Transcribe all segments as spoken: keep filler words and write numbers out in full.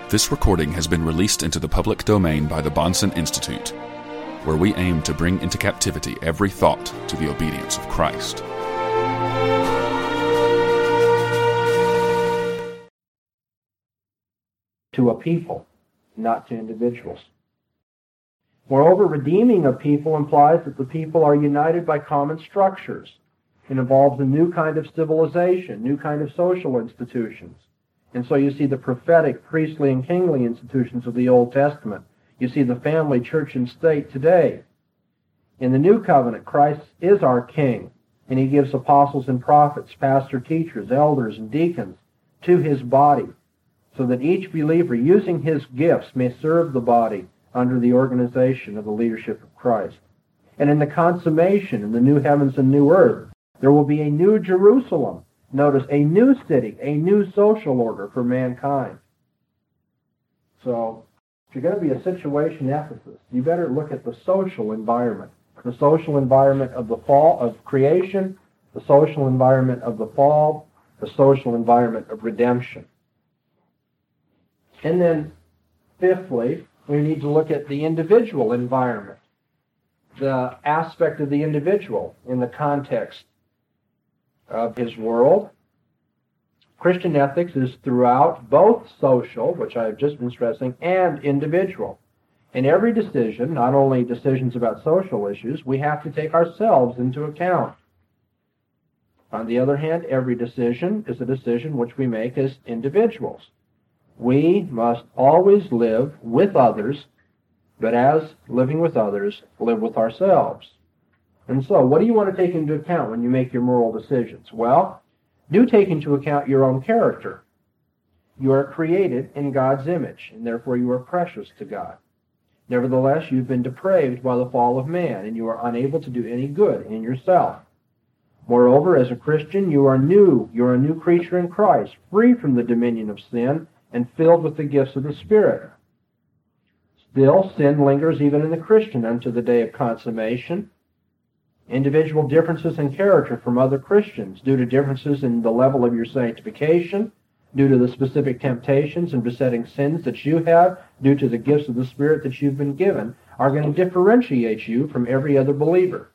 This recording has been released into the public domain by the Bahnsen Institute, where we aim to bring into captivity every thought to the obedience of Christ. To a people, not to individuals. Moreover, redeeming a people implies that the people are united by common structures. It involves a new kind of civilization, new kind of social institutions. And so you see the prophetic, priestly, and kingly institutions of the Old Testament. You see the family, church, and state today. In the New Covenant, Christ is our King, and He gives apostles and prophets, pastor, teachers, elders, and deacons to His body, so that each believer, using his gifts, may serve the body under the organization of the leadership of Christ. And in the consummation, in the new heavens and new earth, there will be a new Jerusalem. Notice, a new city, a new social order for mankind. So, if you're going to be a situation ethicist, you better look at the social environment. The social environment of the fall of creation, the social environment of the fall, the social environment of redemption. And then, fifthly, we need to look at the individual environment, the aspect of the individual in the context of his world. Christian ethics is throughout both social, which I have just been stressing, and individual. In every decision, not only decisions about social issues, we have to take ourselves into account. On the other hand, every decision is a decision which we make as individuals. We must always live with others, but as living with others, live with ourselves. And so, what do you want to take into account when you make your moral decisions? Well, do take into account your own character. You are created in God's image, and therefore you are precious to God. Nevertheless, you've been depraved by the fall of man, and you are unable to do any good in yourself. Moreover, as a Christian, you are new. You are a new creature in Christ, free from the dominion of sin, and filled with the gifts of the Spirit. Still, sin lingers even in the Christian unto the day of consummation. Individual differences in character from other Christians due to differences in the level of your sanctification, due to the specific temptations and besetting sins that you have, due to the gifts of the Spirit that you've been given, are going to differentiate you from every other believer.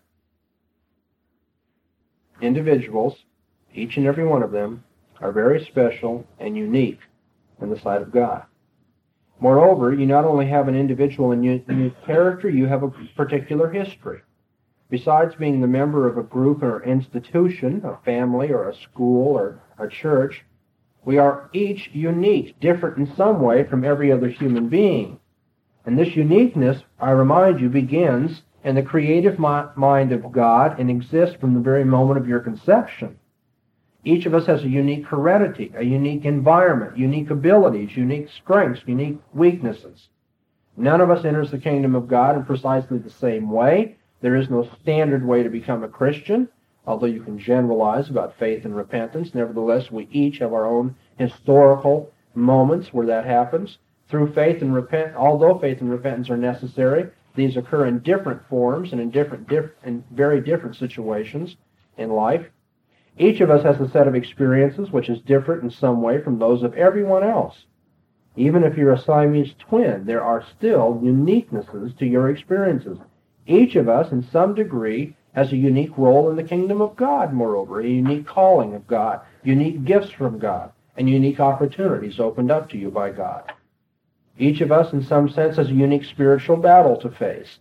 Individuals, each and every one of them, are very special and unique in the sight of God. Moreover, you not only have an individual and unique character, you have a particular history. Besides being the member of a group or institution, a family or a school or a church, we are each unique, different in some way from every other human being. And this uniqueness, I remind you, begins in the creative mind of God and exists from the very moment of your conception. Each of us has a unique heredity, a unique environment, unique abilities, unique strengths, unique weaknesses. None of us enters the kingdom of God in precisely the same way. There is no standard way to become a Christian, although you can generalize about faith and repentance. Nevertheless, we each have our own historical moments where that happens. Through faith and repent, although faith and repentance are necessary, these occur in different forms and in different, diff- in very different situations in life. Each of us has a set of experiences which is different in some way from those of everyone else. Even if you're a Siamese twin, there are still uniquenesses to your experiences. Each of us, in some degree, has a unique role in the kingdom of God, moreover, a unique calling of God, unique gifts from God, and unique opportunities opened up to you by God. Each of us, in some sense, has a unique spiritual battle to face.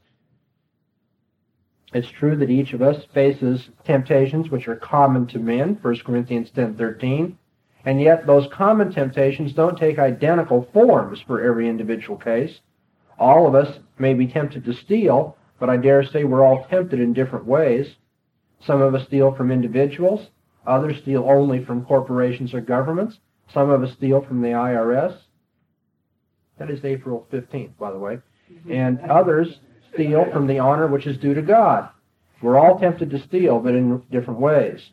It's true that each of us faces temptations which are common to men, First Corinthians ten thirteen, and yet those common temptations don't take identical forms for every individual case. All of us may be tempted to steal, but I dare say we're all tempted in different ways. Some of us steal from individuals. Others steal only from corporations or governments. Some of us steal from the I R S. That is April fifteenth, by the way. And others steal from the honor which is due to God. We're all tempted to steal, but in different ways.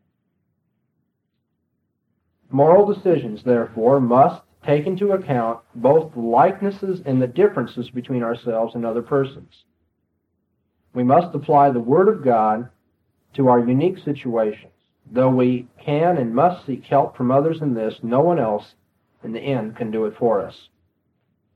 Moral decisions, therefore, must take into account both the likenesses and the differences between ourselves and other persons. We must apply the Word of God to our unique situations. Though we can and must seek help from others in this, no one else in the end can do it for us.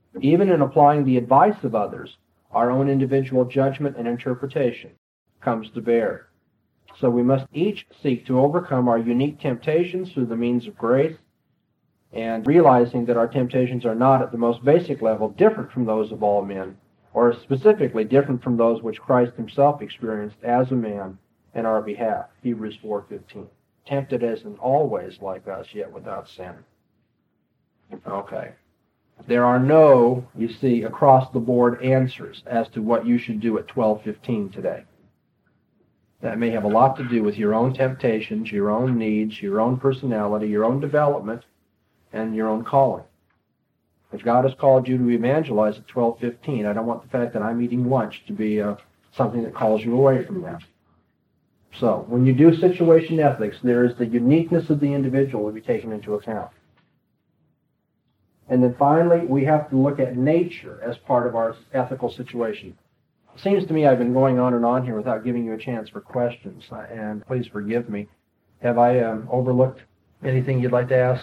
Even in applying the advice of others, our own individual judgment and interpretation comes to bear. So we must each seek to overcome our unique temptations through the means of grace, and realizing that our temptations are not at the most basic level different from those of all men, or specifically different from those which Christ himself experienced as a man in our behalf. Hebrews four fifteen. Tempted as in all ways like us, yet without sin. Okay. There are no, you see, across-the-board answers as to what you should do at twelve fifteen today. That may have a lot to do with your own temptations, your own needs, your own personality, your own development, and your own calling. If God has called you to evangelize at twelve fifteen, I don't want the fact that I'm eating lunch to be uh, something that calls you away from that. So, when you do situation ethics, there is the uniqueness of the individual to be taken into account. And then finally, we have to look at nature as part of our ethical situation. It seems to me I've been going on and on here without giving you a chance for questions, and please forgive me. Have I um, overlooked anything you'd like to ask?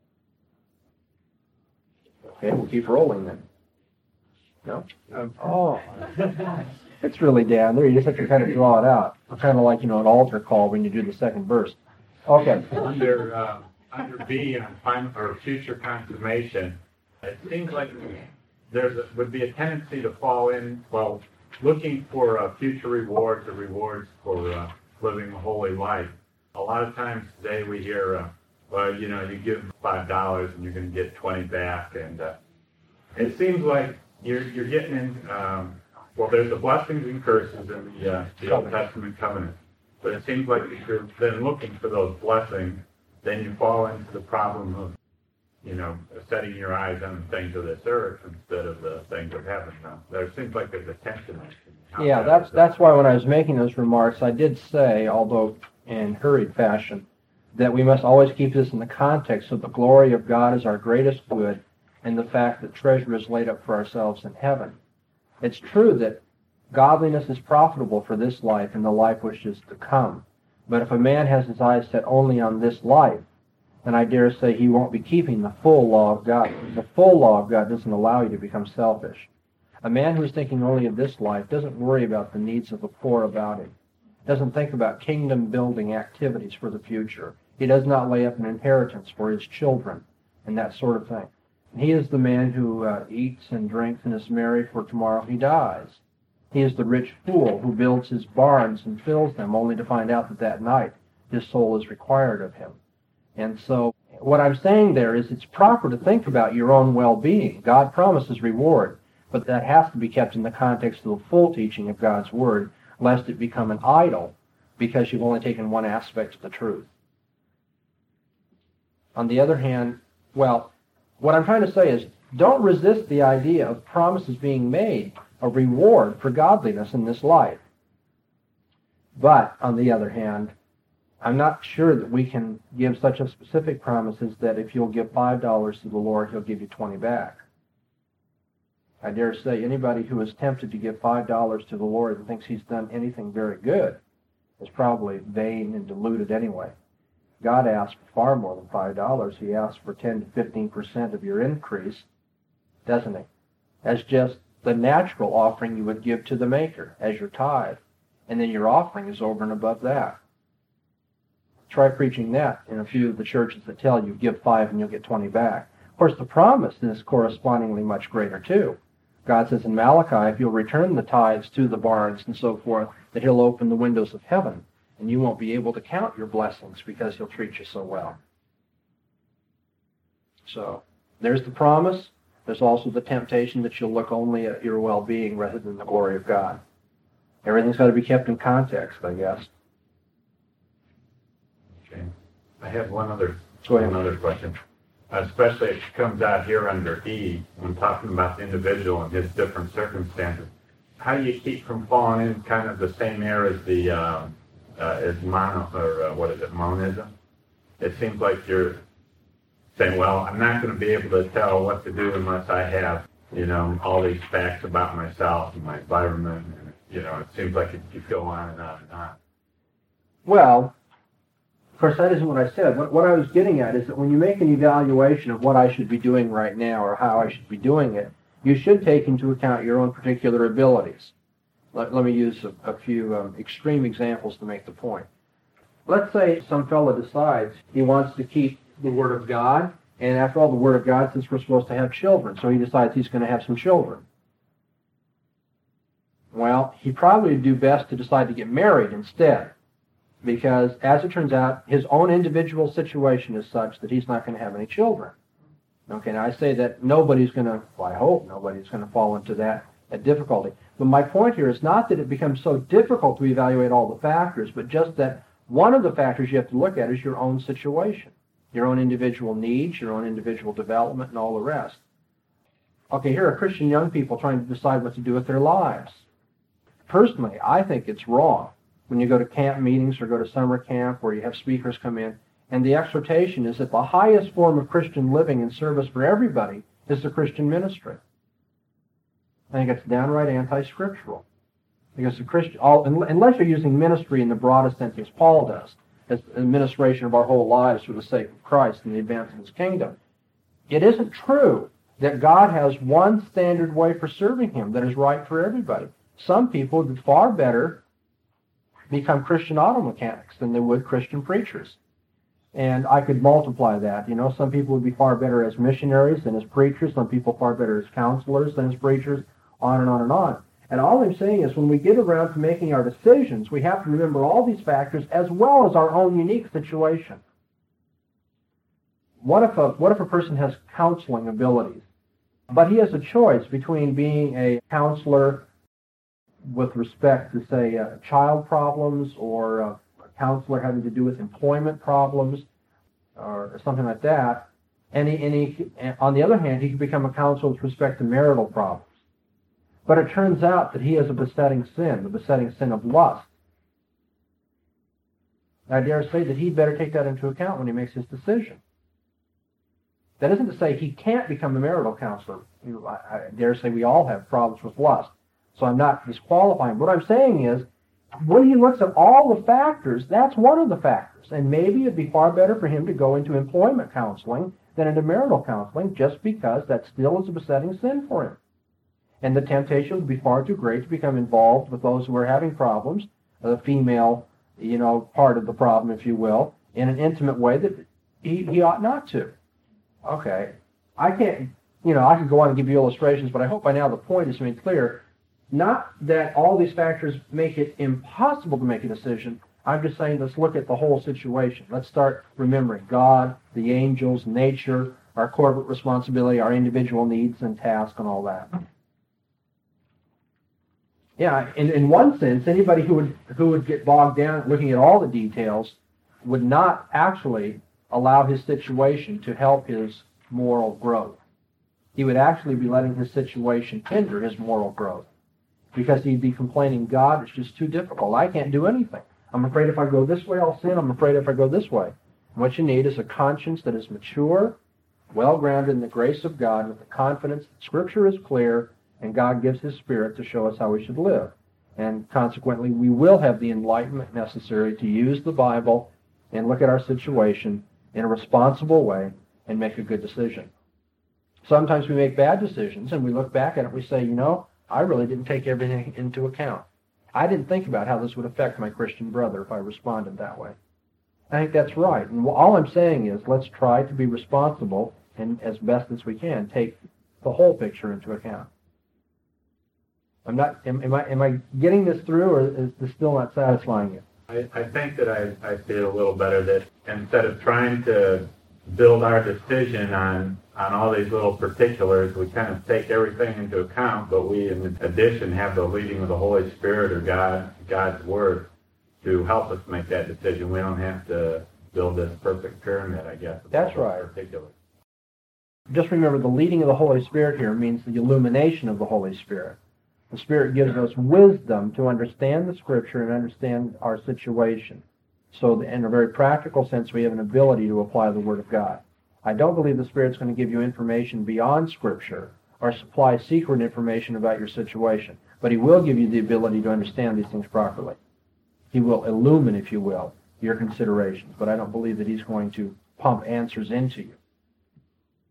Okay, we'll keep rolling then. No? Um, oh. It's really down there. You just have to kind of draw it out. It's kind of like, you know, an altar call when you do the second verse. Okay. Under uh, under B on final or future consummation, it seems like there would be a tendency to fall in, well, looking for uh, future rewards or rewards for uh, living a holy life. A lot of times today we hear, uh, well, you know, you give five dollars and you're going to get twenty back, and uh, it seems like you're you're getting in. Um, well, there's the blessings and curses in the uh, the Old Testament covenant, but it seems like if you're then looking for those blessings, then you fall into the problem of, you know, setting your eyes on the things of this earth instead of the things of heaven. Now, there seems like there's a tension. Yeah, that's that's why when I was making those remarks, I did say, although in hurried fashion, that we must always keep this in the context of the glory of God is our greatest good, and the fact that treasure is laid up for ourselves in heaven. It's true that godliness is profitable for this life and the life which is to come. But if a man has his eyes set only on this life, then I dare say he won't be keeping the full law of God. The full law of God doesn't allow you to become selfish. A man who's thinking only of this life doesn't worry about the needs of the poor about him, doesn't think about kingdom-building activities for the future. He does not lay up an inheritance for his children and that sort of thing. And he is the man who uh, eats and drinks and is merry, for tomorrow he dies. He is the rich fool who builds his barns and fills them only to find out that that night his soul is required of him. And so what I'm saying there is it's proper to think about your own well-being. God promises reward, but that has to be kept in the context of the full teaching of God's Word, lest it become an idol because you've only taken one aspect of the truth. On the other hand, well, what I'm trying to say is don't resist the idea of promises being made, a reward for godliness in this life. But, on the other hand, I'm not sure that we can give such a specific promises that if you'll give five dollars to the Lord, he'll give you twenty back. I dare say anybody who is tempted to give five dollars to the Lord and thinks he's done anything very good is probably vain and deluded anyway. God asks for far more than five dollars. He asks for ten to fifteen percent of your increase, doesn't he? As just the natural offering you would give to the Maker as your tithe. And then your offering is over and above that. Try preaching that in a few of the churches that tell you give five and you'll get twenty back. Of course, the promise is correspondingly much greater too. God says in Malachi, if you'll return the tithes to the barns and so forth, that he'll open the windows of heaven, and you won't be able to count your blessings because he'll treat you so well. So, there's the promise. There's also the temptation that you'll look only at your well-being rather than the glory of God. Everything's got to be kept in context, I guess. Okay. I have one other, Go ahead. one other question. Especially if it comes out here under E, when talking about the individual and his different circumstances. How do you keep from falling in kind of the same air as the uh, uh, as mono or uh, what is it, monism? It seems like you're saying, well, I'm not going to be able to tell what to do unless I have, you know, all these facts about myself and my environment. And, you know, it seems like it could go on and on and on. Well, of course, that isn't what I said. What, what I was getting at is that when you make an evaluation of what I should be doing right now or how I should be doing it, you should take into account your own particular abilities. Let, let me use a, a few um, extreme examples to make the point. Let's say some fellow decides he wants to keep the Word of God, and after all, the Word of God says we're supposed to have children, so he decides he's going to have some children. Well, he probably would do best to decide to get married instead, because as it turns out, his own individual situation is such that he's not going to have any children. Okay, now I say that nobody's going to, well, I hope nobody's going to fall into that, that difficulty. But my point here is not that it becomes so difficult to evaluate all the factors, but just that one of the factors you have to look at is your own situation, your own individual needs, your own individual development, and all the rest. Okay, here are Christian young people trying to decide what to do with their lives. Personally, I think it's wrong when you go to camp meetings or go to summer camp where you have speakers come in, and the exhortation is that the highest form of Christian living and service for everybody is the Christian ministry. I think it's downright anti-scriptural. Because the Christian, all, unless you're using ministry in the broadest sense as Paul does, as administration of our whole lives for the sake of Christ and the advance of His kingdom, it isn't true that God has one standard way for serving Him that is right for everybody. Some people would far better become Christian auto mechanics than they would Christian preachers. And I could multiply that. You know, some people would be far better as missionaries than as preachers. Some people far better as counselors than as preachers, on and on and on. And all I'm saying is when we get around to making our decisions, we have to remember all these factors as well as our own unique situation. What if a, what if a person has counseling abilities, but he has a choice between being a counselor with respect to, say, uh, child problems, or uh, a counselor having to do with employment problems, or something like that, and, he, and, he, and on the other hand, he can become a counselor with respect to marital problems. But it turns out that he has a besetting sin, the besetting sin of lust. I dare say that he'd better take that into account when he makes his decision. That isn't to say he can't become a marital counselor. I dare say we all have problems with lust, so I'm not disqualifying. What I'm saying is, when he looks at all the factors, that's one of the factors. And maybe it'd be far better for him to go into employment counseling than into marital counseling, just because that still is a besetting sin for him. And the temptation would be far too great to become involved with those who are having problems, the female, you know, part of the problem, if you will, in an intimate way that he, he ought not to. Okay, I can't, you know, I could go on and give you illustrations, but I hope by now the point is made clear. Not that all these factors make it impossible to make a decision. I'm just saying let's look at the whole situation. Let's start remembering God, the angels, nature, our corporate responsibility, our individual needs and tasks and all that. Yeah, in, in one sense, anybody who would who would get bogged down looking at all the details would not actually allow his situation to help his moral growth. He would actually be letting his situation hinder his moral growth, because he'd be complaining, God, it's just too difficult. I can't do anything. I'm afraid if I go this way, I'll sin. I'm afraid if I go this way. And what you need is a conscience that is mature, well-grounded in the grace of God, with the confidence that Scripture is clear, and God gives His Spirit to show us how we should live. And consequently, we will have the enlightenment necessary to use the Bible and look at our situation in a responsible way and make a good decision. Sometimes we make bad decisions, and we look back at it and we say, you know, I really didn't take everything into account. I didn't think about how this would affect my Christian brother if I responded that way. I think that's right. And all I'm saying is let's try to be responsible and, as best as we can, take the whole picture into account. I'm not. Am, am I? Am I getting this through, or is this still not satisfying you? I, I think that I, I see it a little better, that instead of trying to build our decision on on all these little particulars, we kind of take everything into account, but we, in addition, have the leading of the Holy Spirit or God, God's Word to help us make that decision. We don't have to build this perfect pyramid, I guess. That's right. Particulars. Just remember, the leading of the Holy Spirit here means the illumination of the Holy Spirit. The Spirit gives us wisdom to understand the Scripture and understand our situation. So in a very practical sense, we have an ability to apply the Word of God. I don't believe the Spirit's going to give you information beyond Scripture or supply secret information about your situation, but He will give you the ability to understand these things properly. He will illumine, if you will, your considerations, but I don't believe that He's going to pump answers into you.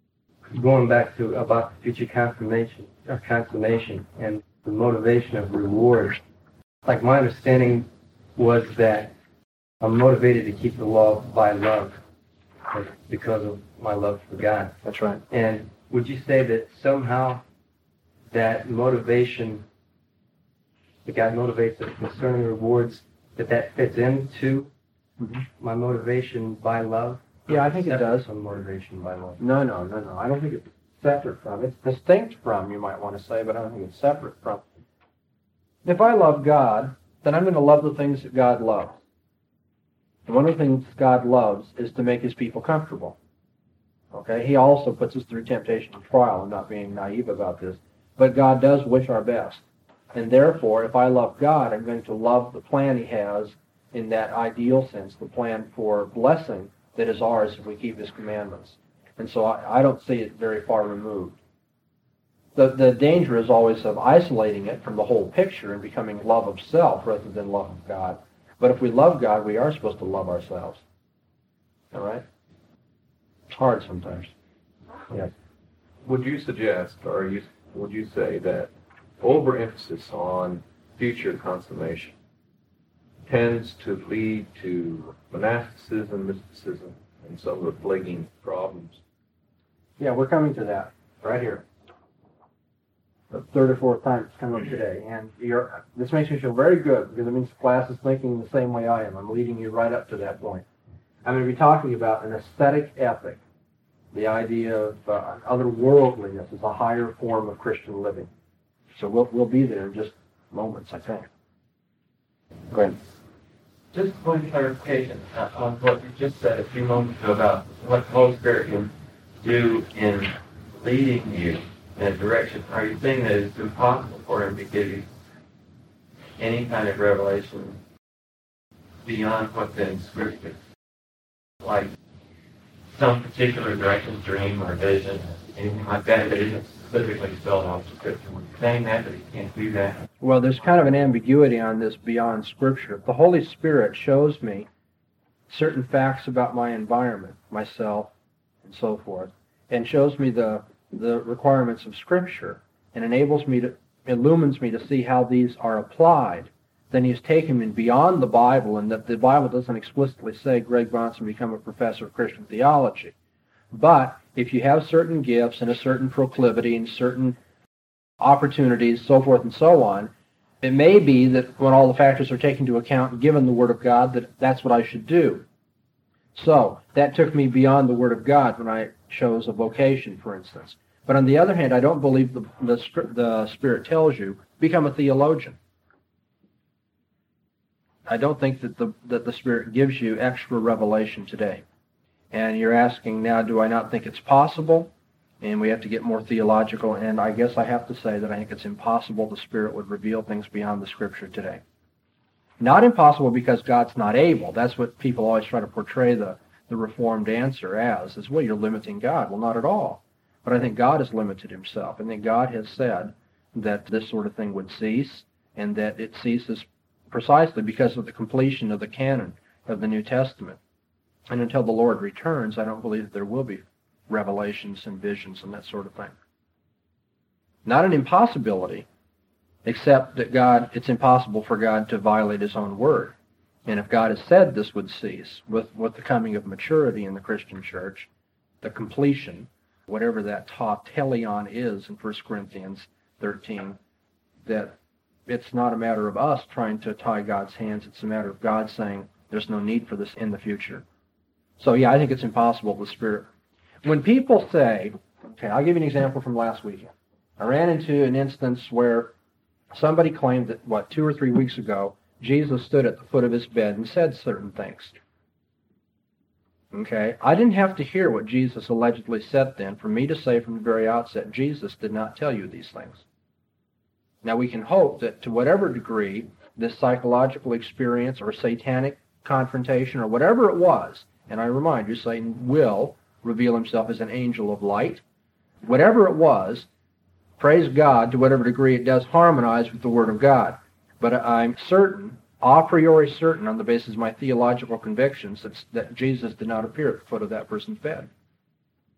going back to about future consummation, or consummation and the motivation of reward, like my understanding was that I'm motivated to keep the law by love, because of my love for God. That's right. And would you say that somehow that motivation, that God motivates us concerning rewards, that that fits into mm-hmm. my motivation by love? Yeah, I think it does. From motivation by love. No, no, no, no. I don't think it's separate from. It's distinct from, you might want to say, but I don't think it's separate from. If I love God, then I'm going to love the things that God loves. And one of the things God loves is to make his people comfortable. Okay? He also puts us through temptation and trial. I'm not being naive about this. But God does wish our best. And therefore, if I love God, I'm going to love the plan he has in that ideal sense, the plan for blessing that is ours if we keep his commandments. And so I, I don't see it very far removed. The, the danger is always of isolating it from the whole picture and becoming love of self rather than love of God. But if we love God, we are supposed to love ourselves. All right? It's hard sometimes. Yes. Would you suggest, or you, would you say that overemphasis on future consummation tends to lead to monasticism, mysticism, and some of the plaguing problems? Yeah, we're coming to that right here. The third or fourth time it's come up today. And you're, this makes me feel very good because it means the class is thinking the same way I am. I'm leading you right up to that point. I'm going to be talking about an aesthetic ethic, the idea of uh, otherworldliness as a higher form of Christian living. So we'll, we'll be there in just moments, I think. Go ahead. Just a point of clarification uh, on what you just said a few moments ago about what the Holy Spirit can do in leading you in a direction. Are you saying that it's impossible for him to give you any kind of revelation beyond what's in Scripture? Like some particular direction, dream or vision, anything like that that isn't specifically spelled out in Scripture? Were you saying that, that he can't do that? Well, there's kind of an ambiguity on this beyond Scripture. If the Holy Spirit shows me certain facts about my environment, myself, and so forth, and shows me the the requirements of Scripture, and enables me to, illumines me to see how these are applied, then he's taken me beyond the Bible, and that the Bible doesn't explicitly say Greg Bahnsen become a professor of Christian theology. But if you have certain gifts and a certain proclivity and certain opportunities, so forth and so on, it may be that when all the factors are taken into account, given the Word of God, that that's what I should do. So that took me beyond the Word of God when I chose a vocation, for instance. But on the other hand, I don't believe the, the, the Spirit tells you, become a theologian. I don't think that the, that the Spirit gives you extra revelation today. And you're asking now, do I not think it's possible? And we have to get more theological, and I guess I have to say that I think it's impossible the Spirit would reveal things beyond the Scripture today. Not impossible because God's not able. That's what people always try to portray the, the Reformed answer as, is, well, you're limiting God. Well, not at all. But I think God has limited himself. I think God has said that this sort of thing would cease, and that it ceases precisely because of the completion of the canon of the New Testament. And until the Lord returns, I don't believe that there will be revelations and visions and that sort of thing. Not an impossibility, except that God, it's impossible for God to violate his own word. And if God has said this would cease with, with the coming of maturity in the Christian church, the completion, whatever that ta teleon is in First Corinthians thirteen, that it's not a matter of us trying to tie God's hands, it's a matter of God saying there's no need for this in the future. So yeah, I think it's impossible with the Spirit. When people say, okay, I'll give you an example from last weekend. I ran into an instance where somebody claimed that, what, two or three weeks ago, Jesus stood at the foot of his bed and said certain things. Okay, I didn't have to hear what Jesus allegedly said then for me to say from the very outset, Jesus did not tell you these things. Now we can hope that to whatever degree this psychological experience or satanic confrontation or whatever it was, and I remind you, Satan will reveal himself as an angel of light. Whatever it was, praise God, to whatever degree it does harmonize with the Word of God. But I'm certain, a priori certain, on the basis of my theological convictions, that, that Jesus did not appear at the foot of that person's bed.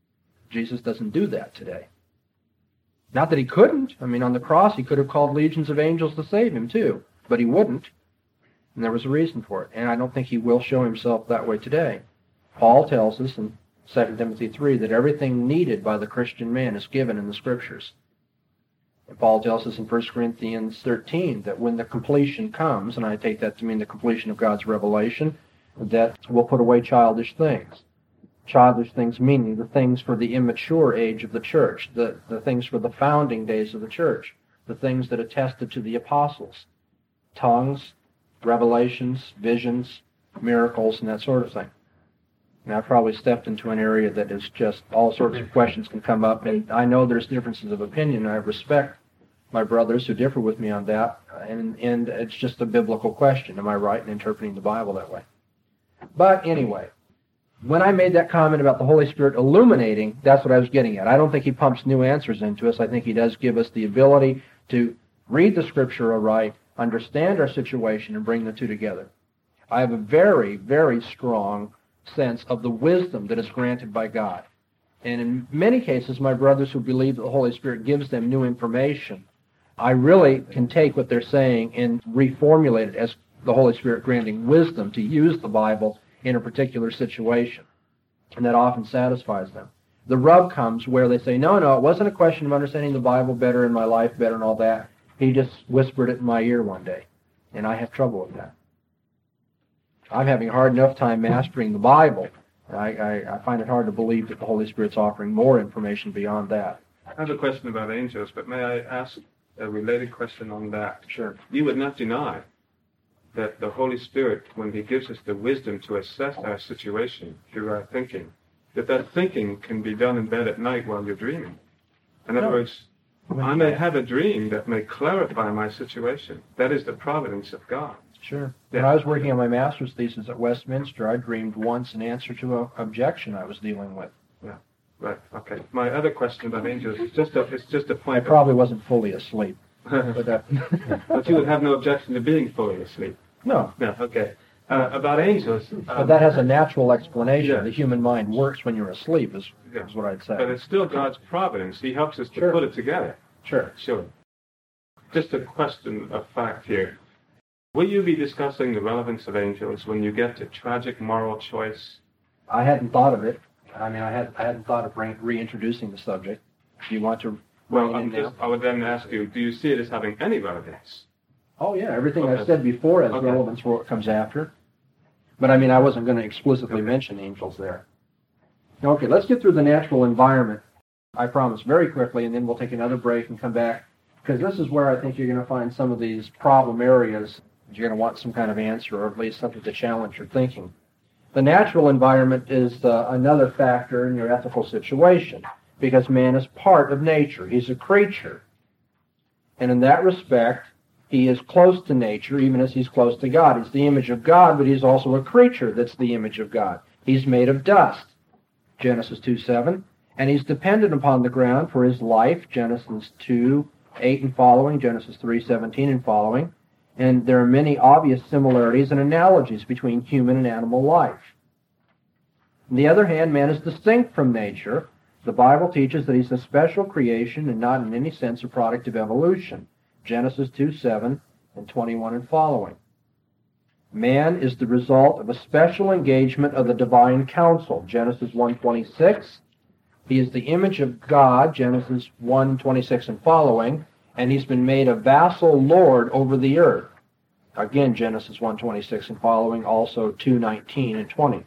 Jesus doesn't do that today. Not that he couldn't. I mean, on the cross, he could have called legions of angels to save him, too. But he wouldn't. And there was a reason for it. And I don't think he will show himself that way today. Paul tells us in Second Timothy three that everything needed by the Christian man is given in the Scriptures. And Paul tells us in First Corinthians thirteen that when the completion comes, and I take that to mean the completion of God's revelation, that we'll put away childish things. Childish things meaning the things for the immature age of the church, the, the things for the founding days of the church, the things that attested to the apostles, tongues, revelations, visions, miracles, and that sort of thing. And I've probably stepped into an area that is just all sorts of questions can come up, and I know there's differences of opinion, and I respect my brothers who differ with me on that, and, and it's just a biblical question. Am I right in interpreting the Bible that way? But anyway, when I made that comment about the Holy Spirit illuminating, that's what I was getting at. I don't think he pumps new answers into us. I think he does give us the ability to read the Scripture aright, understand our situation, and bring the two together. I have a very, very strong sense of the wisdom that is granted by God. And in many cases, my brothers who believe that the Holy Spirit gives them new information, I really can take what they're saying and reformulate it as the Holy Spirit granting wisdom to use the Bible in a particular situation. And that often satisfies them. The rub comes where they say, no, no, it wasn't a question of understanding the Bible better and my life better and all that. He just whispered it in my ear one day. And I have trouble with that. I'm having a hard enough time mastering the Bible. I, I, I find it hard to believe that the Holy Spirit's offering more information beyond that. I have a question about angels, but may I ask a related question on that? Sure. You would not deny that the Holy Spirit, when he gives us the wisdom to assess our situation through our thinking, that that thinking can be done in bed at night while you're dreaming. In other No. words, I may have a dream that may clarify my situation. That is the providence of God. Sure. Yeah. When I was working on my master's thesis at Westminster, I dreamed once in answer to an objection I was dealing with. Yeah. Right. Okay. My other question about angels is just a, it's just a I point. probably wasn't fully asleep. But, that, But you would have no objection to being fully asleep. no. No. Okay. Uh, about angels. Um, But that has a natural explanation. Yeah. The human mind works when you're asleep, is, Yeah. is what I'd say. But it's still God's providence. He helps us to Sure. put it together. Sure. Sure. Just a question of fact here. Will you be discussing the relevance of angels when you get to tragic moral choice? I hadn't thought of it. I mean, I, had, I hadn't thought of re- reintroducing the subject. Do you want to Well, bring it I'm in now? just, I would then ask you, do you see it as having any relevance? Oh, yeah. Everything Okay. I've said before has Okay. relevance for what comes after. But, I mean, I wasn't going to explicitly mention angels there. Okay, let's get through the natural environment, I promise, very quickly, and then we'll take another break and come back, because this is where I think you're going to find some of these problem areas. You're going to want some kind of answer, or at least something to challenge your thinking. The natural environment is uh, another factor in your ethical situation, because man is part of nature. He's a creature. And in that respect, he is close to nature, even as he's close to God. He's the image of God, but he's also a creature that's the image of God. He's made of dust, Genesis two seven, and he's dependent upon the ground for his life, Genesis two eight and following, Genesis three seventeen and following. And there are many obvious similarities and analogies between human and animal life. On the other hand, man is distinct from nature. The Bible teaches that he's a special creation and not in any sense a product of evolution, Genesis two seven and twenty-one and following. Man is the result of a special engagement of the divine counsel, Genesis one twenty-six. He is the image of God, Genesis one twenty-six and following, and he's been made a vassal lord over the earth. Again, Genesis one twenty-six and following, also two nineteen and twenty.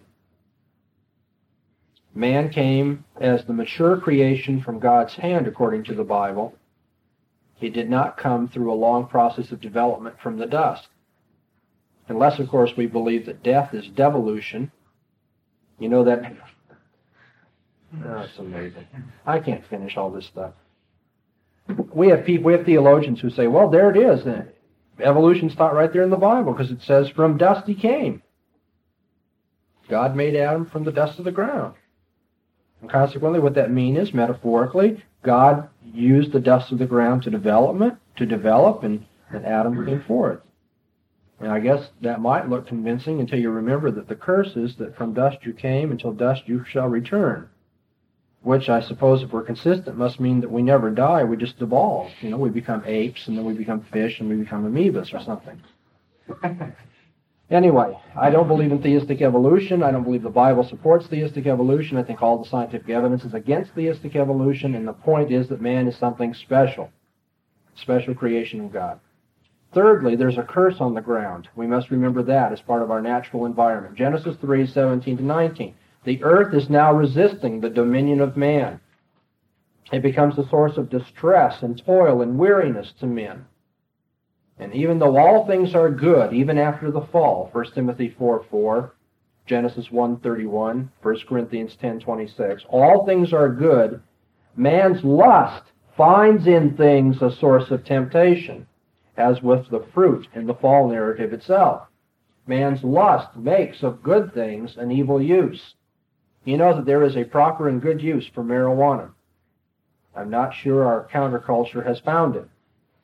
Man came as the mature creation from God's hand, according to the Bible. He did not come through a long process of development from the dust. Unless, of course, we believe that death is devolution. You know that... Oh, it's amazing. I can't finish all this stuff. We have people, we have theologians who say, well, there it is. Evolution's taught right there in the Bible because it says, from dust he came. God made Adam from the dust of the ground. And consequently, what that means is, metaphorically, God used the dust of the ground to development, to develop, and, and Adam came forth. And I guess that might look convincing until you remember that the curse is that from dust you came, until dust you shall return. which I suppose if we're consistent must mean that we never die, we just evolve. You know, we become apes, and then we become fish, and we become amoebas or something. Anyway, I don't believe in theistic evolution. I don't believe the Bible supports theistic evolution. I think all the scientific evidence is against theistic evolution, and the point is that man is something special, special creation of God. Thirdly, there's a curse on the ground. We must remember that as part of our natural environment. Genesis three, seventeen to nineteen. The earth is now resisting the dominion of man. It becomes a source of distress and toil and weariness to men. And even though all things are good, even after the fall, First Timothy four four, Genesis one thirty-one, First Corinthians ten twenty-six, all things are good, man's lust finds in things a source of temptation, as with the fruit in the fall narrative itself. Man's lust makes of good things an evil use. You know that there is a proper and good use for marijuana. I'm not sure our counterculture has found it.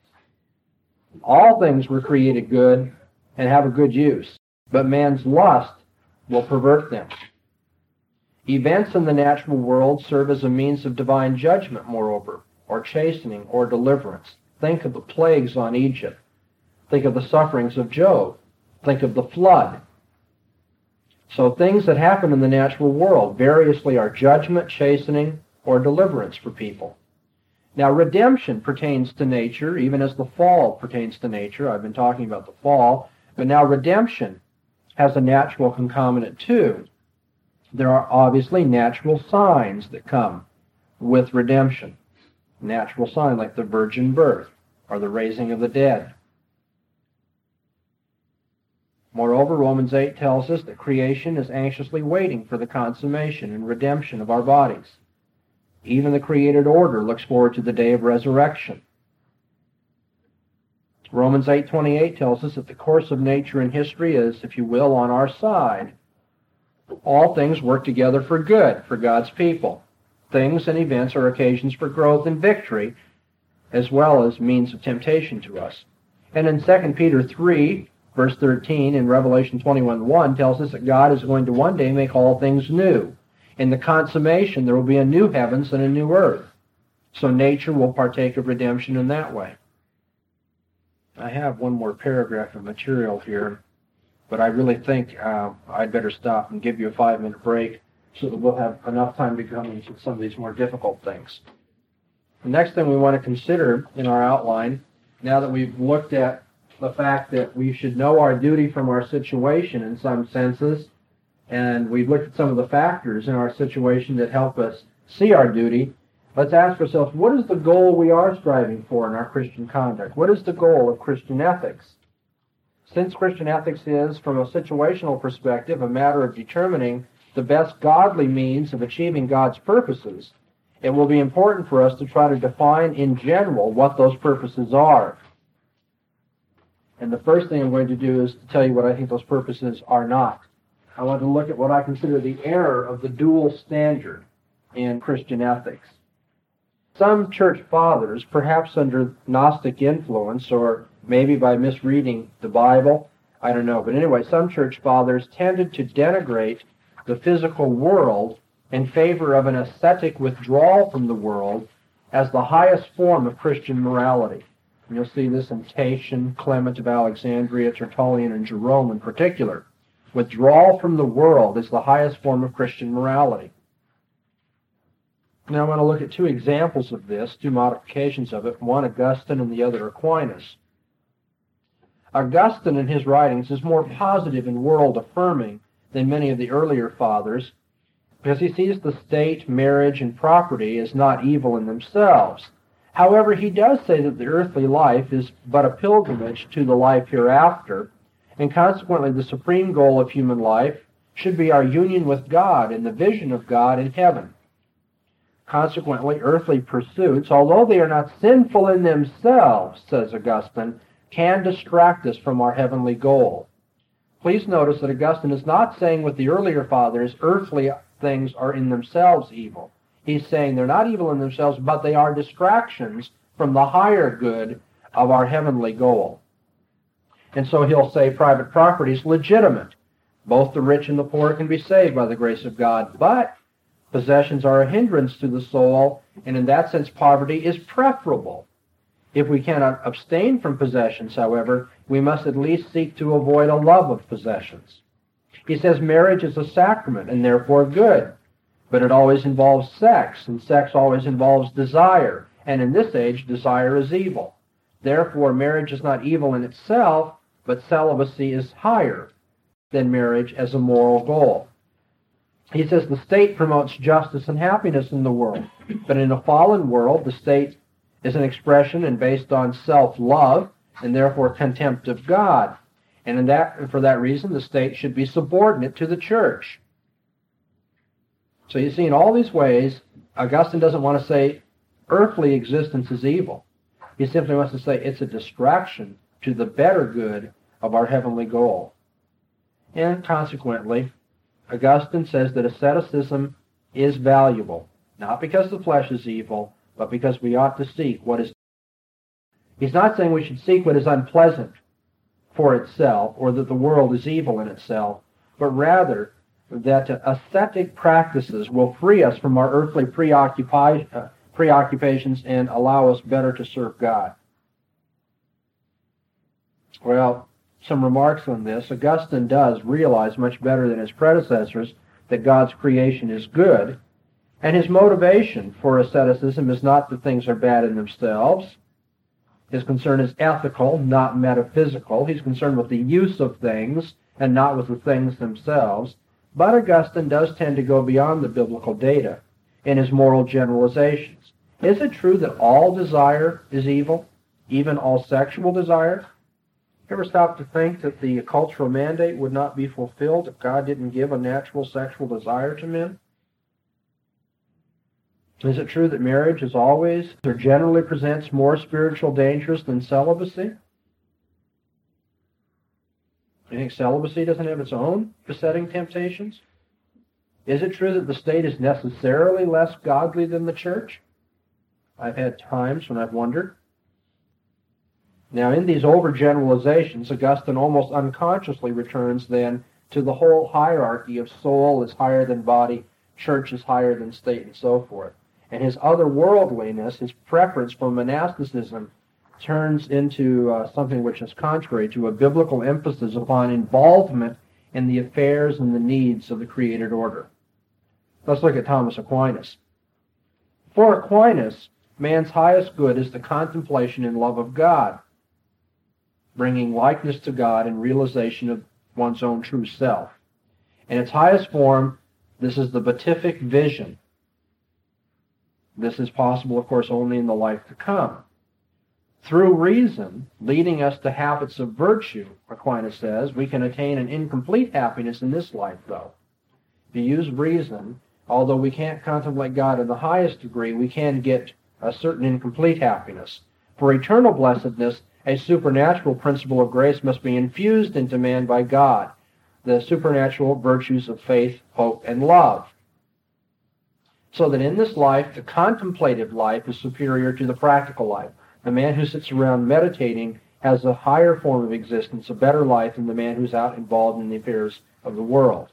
All things were created good and have a good use, but man's lust will pervert them. Events in the natural world serve as a means of divine judgment, moreover, or chastening, or deliverance. Think of the plagues on Egypt. Think of the sufferings of Job. Think of the flood. So things that happen in the natural world variously are judgment, chastening, or deliverance for people. Now, redemption pertains to nature, even as the fall pertains to nature. I've been talking about the fall, but now redemption has a natural concomitant too. There are obviously natural signs that come with redemption. Natural sign like the virgin birth or the raising of the dead. Moreover, Romans eight tells us that creation is anxiously waiting for the consummation and redemption of our bodies. Even the created order looks forward to the day of resurrection. Romans eight twenty-eight tells us that the course of nature and history is, if you will, on our side. All things work together for good for God's people. Things and events are occasions for growth and victory, as well as means of temptation to us. And in Second Peter three, verse thirteen, and Revelation twenty-one one tells us that God is going to one day make all things new. In the consummation, there will be a new heavens and a new earth. So nature will partake of redemption in that way. I have one more paragraph of material here, but I really think uh, I'd better stop and give you a five-minute break so that we'll have enough time to come into some of these more difficult things. The next thing we want to consider in our outline, now that we've looked at the fact that we should know our duty from our situation in some senses, and we've looked at some of the factors in our situation that help us see our duty, let's ask ourselves, what is the goal we are striving for in our Christian conduct? What is the goal of Christian ethics? Since Christian ethics is, from a situational perspective, a matter of determining the best godly means of achieving God's purposes, it will be important for us to try to define in general what those purposes are. And the first thing I'm going to do is to tell you what I think those purposes are not. I want to look at what I consider the error of the dual standard in Christian ethics. Some church fathers, perhaps under Gnostic influence or maybe by misreading the Bible, I don't know, but anyway, some church fathers tended to denigrate the physical world in favor of an ascetic withdrawal from the world as the highest form of Christian morality. And you'll see this in Tatian, Clement of Alexandria, Tertullian, and Jerome in particular. Withdrawal from the world is the highest form of Christian morality. Now I want to look at two examples of this, two modifications of it, one Augustine and the other Aquinas. Augustine in his writings is more positive and world-affirming than many of the earlier fathers because he sees the state, marriage, and property as not evil in themselves. However, he does say that the earthly life is but a pilgrimage to the life hereafter, and consequently the supreme goal of human life should be our union with God and the vision of God in heaven. Consequently, earthly pursuits, although they are not sinful in themselves, says Augustine, can distract us from our heavenly goal. Please notice that Augustine is not saying with the earlier fathers, earthly things are in themselves evil. He's saying they're not evil in themselves, but they are distractions from the higher good of our heavenly goal. And so he'll say private property is legitimate. Both the rich and the poor can be saved by the grace of God, but Possessions are a hindrance to the soul, and in that sense poverty is preferable. If we cannot abstain from possessions, however, we must at least seek to avoid a love of possessions. He says marriage is a sacrament and therefore good, but it always involves sex, and sex always involves desire, and in this age desire is evil. Therefore, marriage is not evil in itself, but celibacy is higher than marriage as a moral goal. He says the state promotes justice and happiness in the world, but in a fallen world, the state is an expression and based on self-love and therefore contempt of God. And in that, for that reason, the state should be subordinate to the church. So you see, in all these ways, Augustine doesn't want to say earthly existence is evil. He simply wants to say it's a distraction to the better good of our heavenly goal. And consequently, Augustine says that asceticism is valuable, not because the flesh is evil, but because we ought to seek what is. He's not saying we should seek what is unpleasant for itself, or that the world is evil in itself, but rather that ascetic practices will free us from our earthly preoccupi- uh, preoccupations and allow us better to serve God. Well, some remarks on this. Augustine does realize much better than his predecessors that God's creation is good, and his motivation for asceticism is not that things are bad in themselves. His concern is ethical, not metaphysical. He's concerned with the use of things and not with the things themselves. But Augustine does tend to go beyond the biblical data in his moral generalizations. Is it true that all desire is evil, even all sexual desire? Ever stop to think that the cultural mandate would not be fulfilled if God didn't give a natural sexual desire to men? Is it true that marriage is always or generally presents more spiritual dangers than celibacy? You think celibacy doesn't have its own besetting temptations? Is it true that the state is necessarily less godly than the church? I've had times when I've wondered. Now, in these overgeneralizations, Augustine almost unconsciously returns then to the whole hierarchy of soul is higher than body, church is higher than state, and so forth. And his otherworldliness, his preference for monasticism, turns into uh, something which is contrary to a biblical emphasis upon involvement in the affairs and the needs of the created order. Let's look at Thomas Aquinas. For Aquinas, man's highest good is the contemplation and love of God, bringing likeness to God and realization of one's own true self. In its highest form, this is the beatific vision. This is possible, of course, only in the life to come. Through reason, leading us to habits of virtue, Aquinas says, we can attain an incomplete happiness in this life, though. If you use reason, although we can't contemplate God in the highest degree, we can get a certain incomplete happiness. For eternal blessedness, a supernatural principle of grace must be infused into man by God, the supernatural virtues of faith, hope, and love. So that in this life, the contemplative life is superior to the practical life. The man who sits around meditating has a higher form of existence, a better life than the man who's out involved in the affairs of the world.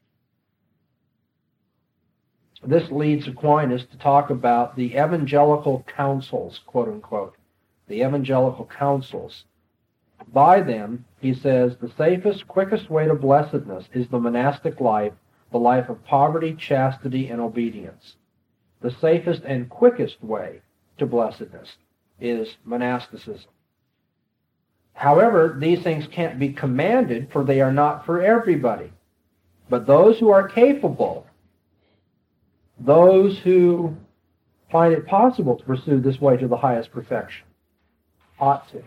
This leads Aquinas to talk about the evangelical counsels, quote unquote, the evangelical counsels. By them, he says, the safest, quickest way to blessedness is the monastic life, the life of poverty, chastity, and obedience. The safest and quickest way to blessedness is monasticism. However, these things can't be commanded, for they are not for everybody. But those who are capable, those who find it possible to pursue this way to the highest perfection, ought to.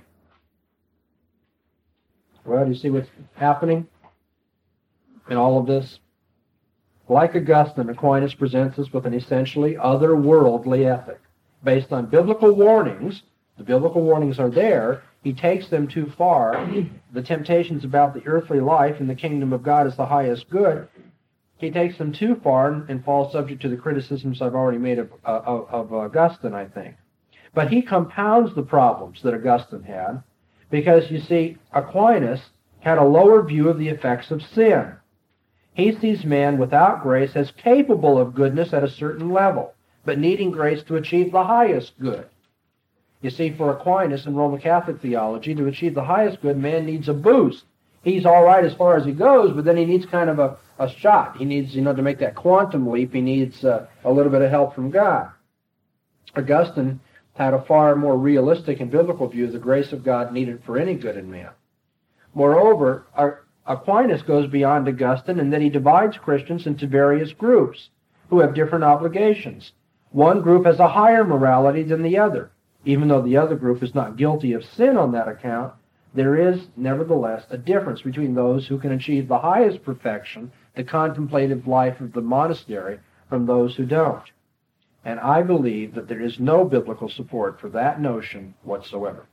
Well, do you see what's happening in all of this? Like Augustine, Aquinas presents us with an essentially otherworldly ethic. Based on biblical warnings, the biblical warnings are there, he takes them too far. The temptations about the earthly life and the kingdom of God is the highest good. He takes them too far and falls subject to the criticisms I've already made of, of, of Augustine, I think. But he compounds the problems that Augustine had, because, you see, Aquinas had a lower view of the effects of sin. He sees man without grace as capable of goodness at a certain level, but needing grace to achieve the highest good. You see, for Aquinas in Roman Catholic theology, to achieve the highest good, man needs a boost. He's all right as far as he goes, but then he needs kind of a, a shot. He needs, you know, to make that quantum leap, he needs uh, a little bit of help from God. Augustine had a far more realistic and biblical view of the grace of God needed for any good in man. Moreover, Aquinas goes beyond Augustine, and then he divides Christians into various groups who have different obligations. One group has a higher morality than the other. Even though the other group is not guilty of sin on that account, there is, nevertheless, a difference between those who can achieve the highest perfection, the contemplative life of the monastery, from those who don't. And I believe that there is no biblical support for that notion whatsoever.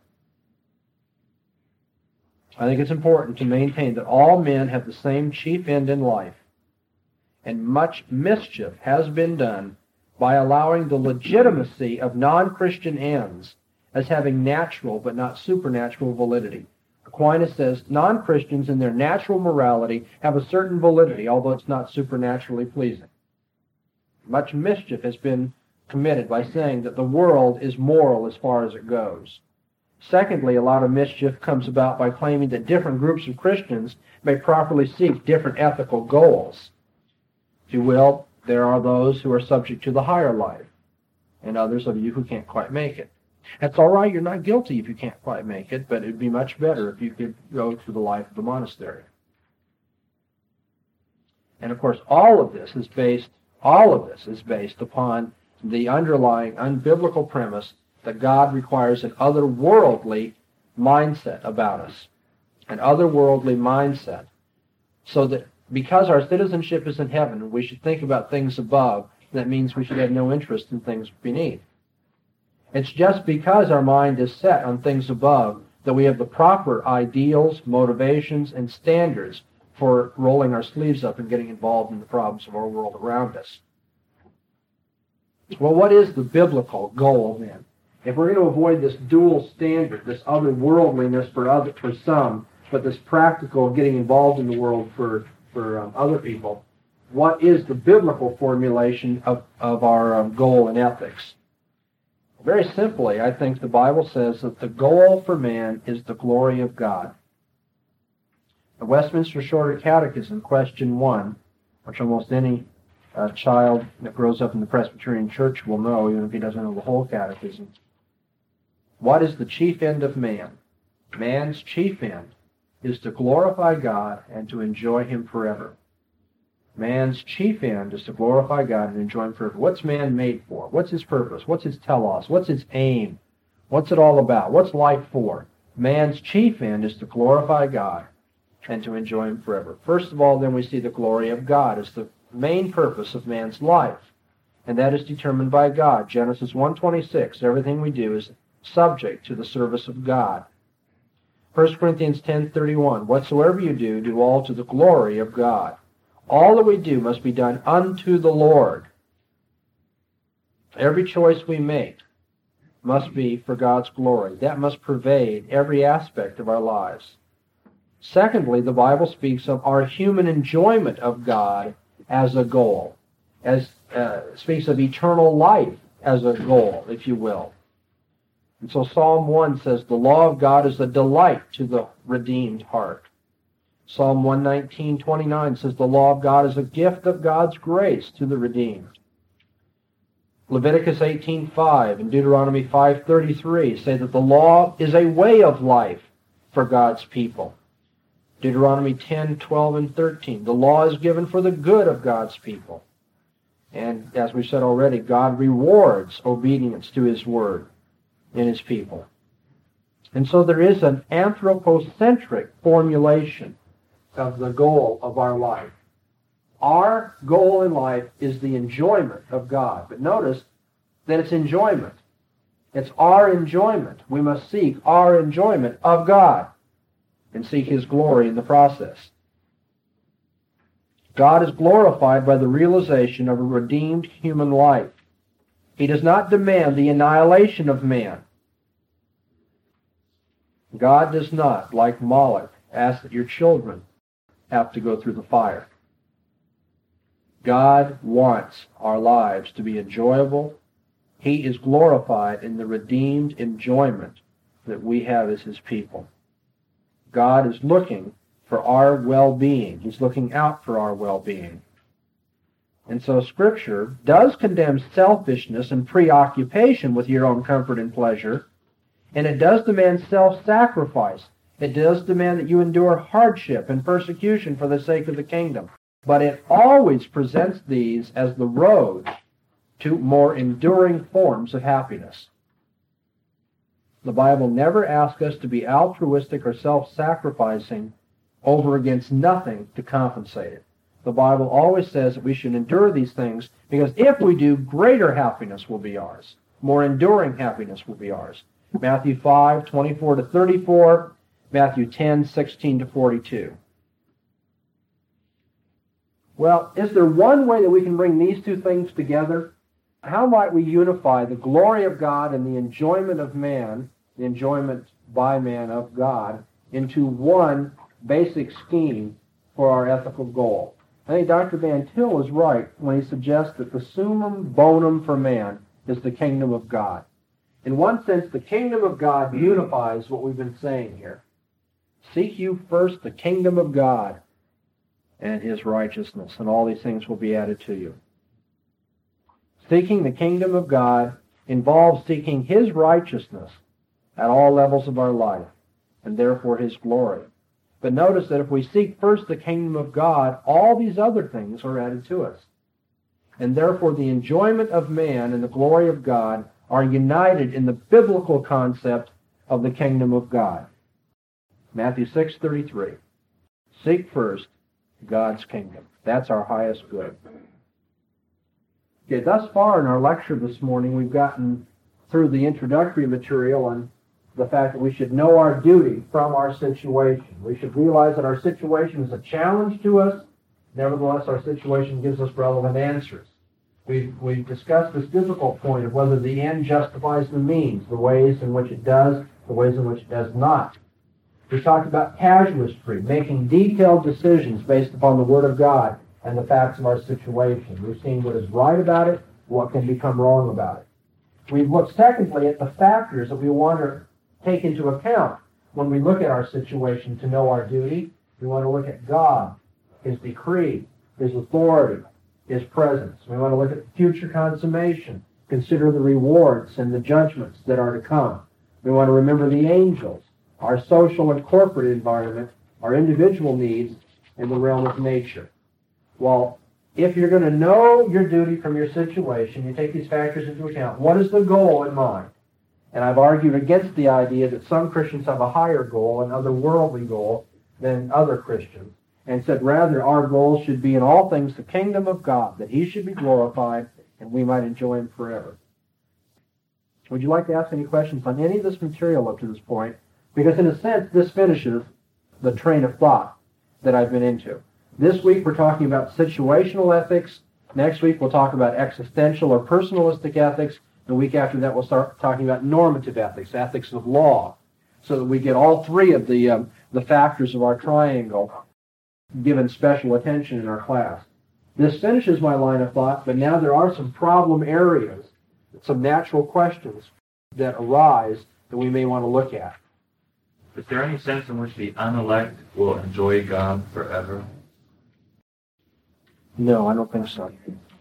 I think it's important to maintain that all men have the same chief end in life, and much mischief has been done by allowing the legitimacy of non-Christian ends as having natural but not supernatural validity. Aquinas says non-Christians in their natural morality have a certain validity, although it's not supernaturally pleasing. Much mischief has been committed by saying that the world is moral as far as it goes. Secondly, a lot of mischief comes about by claiming that different groups of Christians may properly seek different ethical goals. If you will, there are those who are subject to the higher life, and others of you who can't quite make it. That's all right, you're not guilty if you can't quite make it, but it'd be much better if you could go to the life of the monastery. And of course, all of this is based, all of this is based upon the underlying unbiblical premise that God requires an otherworldly mindset about us, an otherworldly mindset, so that because our citizenship is in heaven, we should think about things above. That means we should have no interest in things beneath. It's just because our mind is set on things above that we have the proper ideals, motivations, and standards for rolling our sleeves up and getting involved in the problems of our world around us. Well, what is the biblical goal then? If we're going to avoid this dual standard, this otherworldliness for other, for some, but this practical getting involved in the world for for um, other people, what is the biblical formulation of, of our um, goal in ethics? Very simply, I think the Bible says that the goal for man is the glory of God. The Westminster Shorter Catechism, question one, which almost any uh, child that grows up in the Presbyterian Church will know, even if he doesn't know the whole catechism. What is the chief end of man? Man's chief end is to glorify God and to enjoy Him forever. Man's chief end is to glorify God and enjoy Him forever. What's man made for? What's his purpose? What's his telos? What's his aim? What's it all about? What's life for? Man's chief end is to glorify God and to enjoy Him forever. First of all, then we see the glory of God as the main purpose of man's life, and that is determined by God. Genesis one twenty-six, everything we do is subject to the service of God. First Corinthians ten thirty-one, whatsoever you do, do all to the glory of God. All that we do must be done unto the Lord. Every choice we make must be for God's glory. That must pervade every aspect of our lives. Secondly, the Bible speaks of our human enjoyment of God as a goal, as uh, speaks of eternal life as a goal, if you will. And so Psalm one says, the law of God is a delight to the redeemed heart. Psalm one nineteen twenty-nine says, the law of God is a gift of God's grace to the redeemed. Leviticus eighteen five and Deuteronomy five thirty-three say that the law is a way of life for God's people. Deuteronomy ten twelve and thirteen, the law is given for the good of God's people. And as we said already, God rewards obedience to His word in His people. And so there is an anthropocentric formulation of the goal of our life. Our goal in life is the enjoyment of God. But notice that it's enjoyment. It's our enjoyment. We must seek our enjoyment of God and seek His glory in the process. God is glorified by the realization of a redeemed human life. He does not demand the annihilation of man. God does not, like Moloch, ask that your children have to go through the fire. God wants our lives to be enjoyable. He is glorified in the redeemed enjoyment that we have as His people. God is looking for our well-being. He's looking out for our well-being. And so Scripture does condemn selfishness and preoccupation with your own comfort and pleasure, and it does demand self-sacrifice. It does demand that you endure hardship and persecution for the sake of the kingdom. But it always presents these as the road to more enduring forms of happiness. The Bible never asks us to be altruistic or self-sacrificing over against nothing to compensate it. The Bible always says that we should endure these things because if we do, greater happiness will be ours. More enduring happiness will be ours. Matthew five, twenty-four to thirty-four, Matthew ten, sixteen to forty-two. Well, is there one way that we can bring these two things together? How might we unify the glory of God and the enjoyment of man, the enjoyment by man of God, into one basic scheme for our ethical goal? I think Doctor Van Til is right when he suggests that the summum bonum for man is the kingdom of God. In one sense, the kingdom of God unifies what we've been saying here. Seek you first the kingdom of God and His righteousness, and all these things will be added to you. Seeking the kingdom of God involves seeking His righteousness at all levels of our life, and therefore His glory. But notice that if we seek first the kingdom of God, all these other things are added to us. And therefore the enjoyment of man and the glory of God are united in the biblical concept of the kingdom of God. Matthew six thirty-three. Seek first God's kingdom. That's our highest good. Okay, thus far in our lecture this morning, we've gotten through the introductory material on the fact that we should know our duty from our situation. We should realize that our situation is a challenge to us. Nevertheless, our situation gives us relevant answers. We've, we've discussed this difficult point of whether the end justifies the means, the ways in which it does, the ways in which it does not. We talked about casuistry, making detailed decisions based upon the Word of God and the facts of our situation. We've seen what is right about it, what can become wrong about it. We've looked, secondly, at the factors that we want to take into account when we look at our situation to know our duty. We want to look at God, His decree, His authority, His presence. We want to look at future consummation, consider the rewards and the judgments that are to come. We want to remember the angels, our social and corporate environment, our individual needs, and the realm of nature. Well, if you're going to know your duty from your situation, you take these factors into account. What is the goal in mind? And I've argued against the idea that some Christians have a higher goal, an otherworldly goal, than other Christians, and said rather our goal should be in all things the kingdom of God, that He should be glorified and we might enjoy Him forever. Would you like to ask any questions on any of this material up to this point? Because in a sense, this finishes the train of thought that I've been into. This week we're talking about situational ethics. Next week we'll talk about existential or personalistic ethics. The week after that we'll start talking about normative ethics, ethics of law, so that we get all three of the um, the factors of our triangle given special attention in our class. This finishes my line of thought, but now there are some problem areas, some natural questions that arise that we may want to look at. Is there any sense in which the unelect will enjoy God forever? No, I don't think so.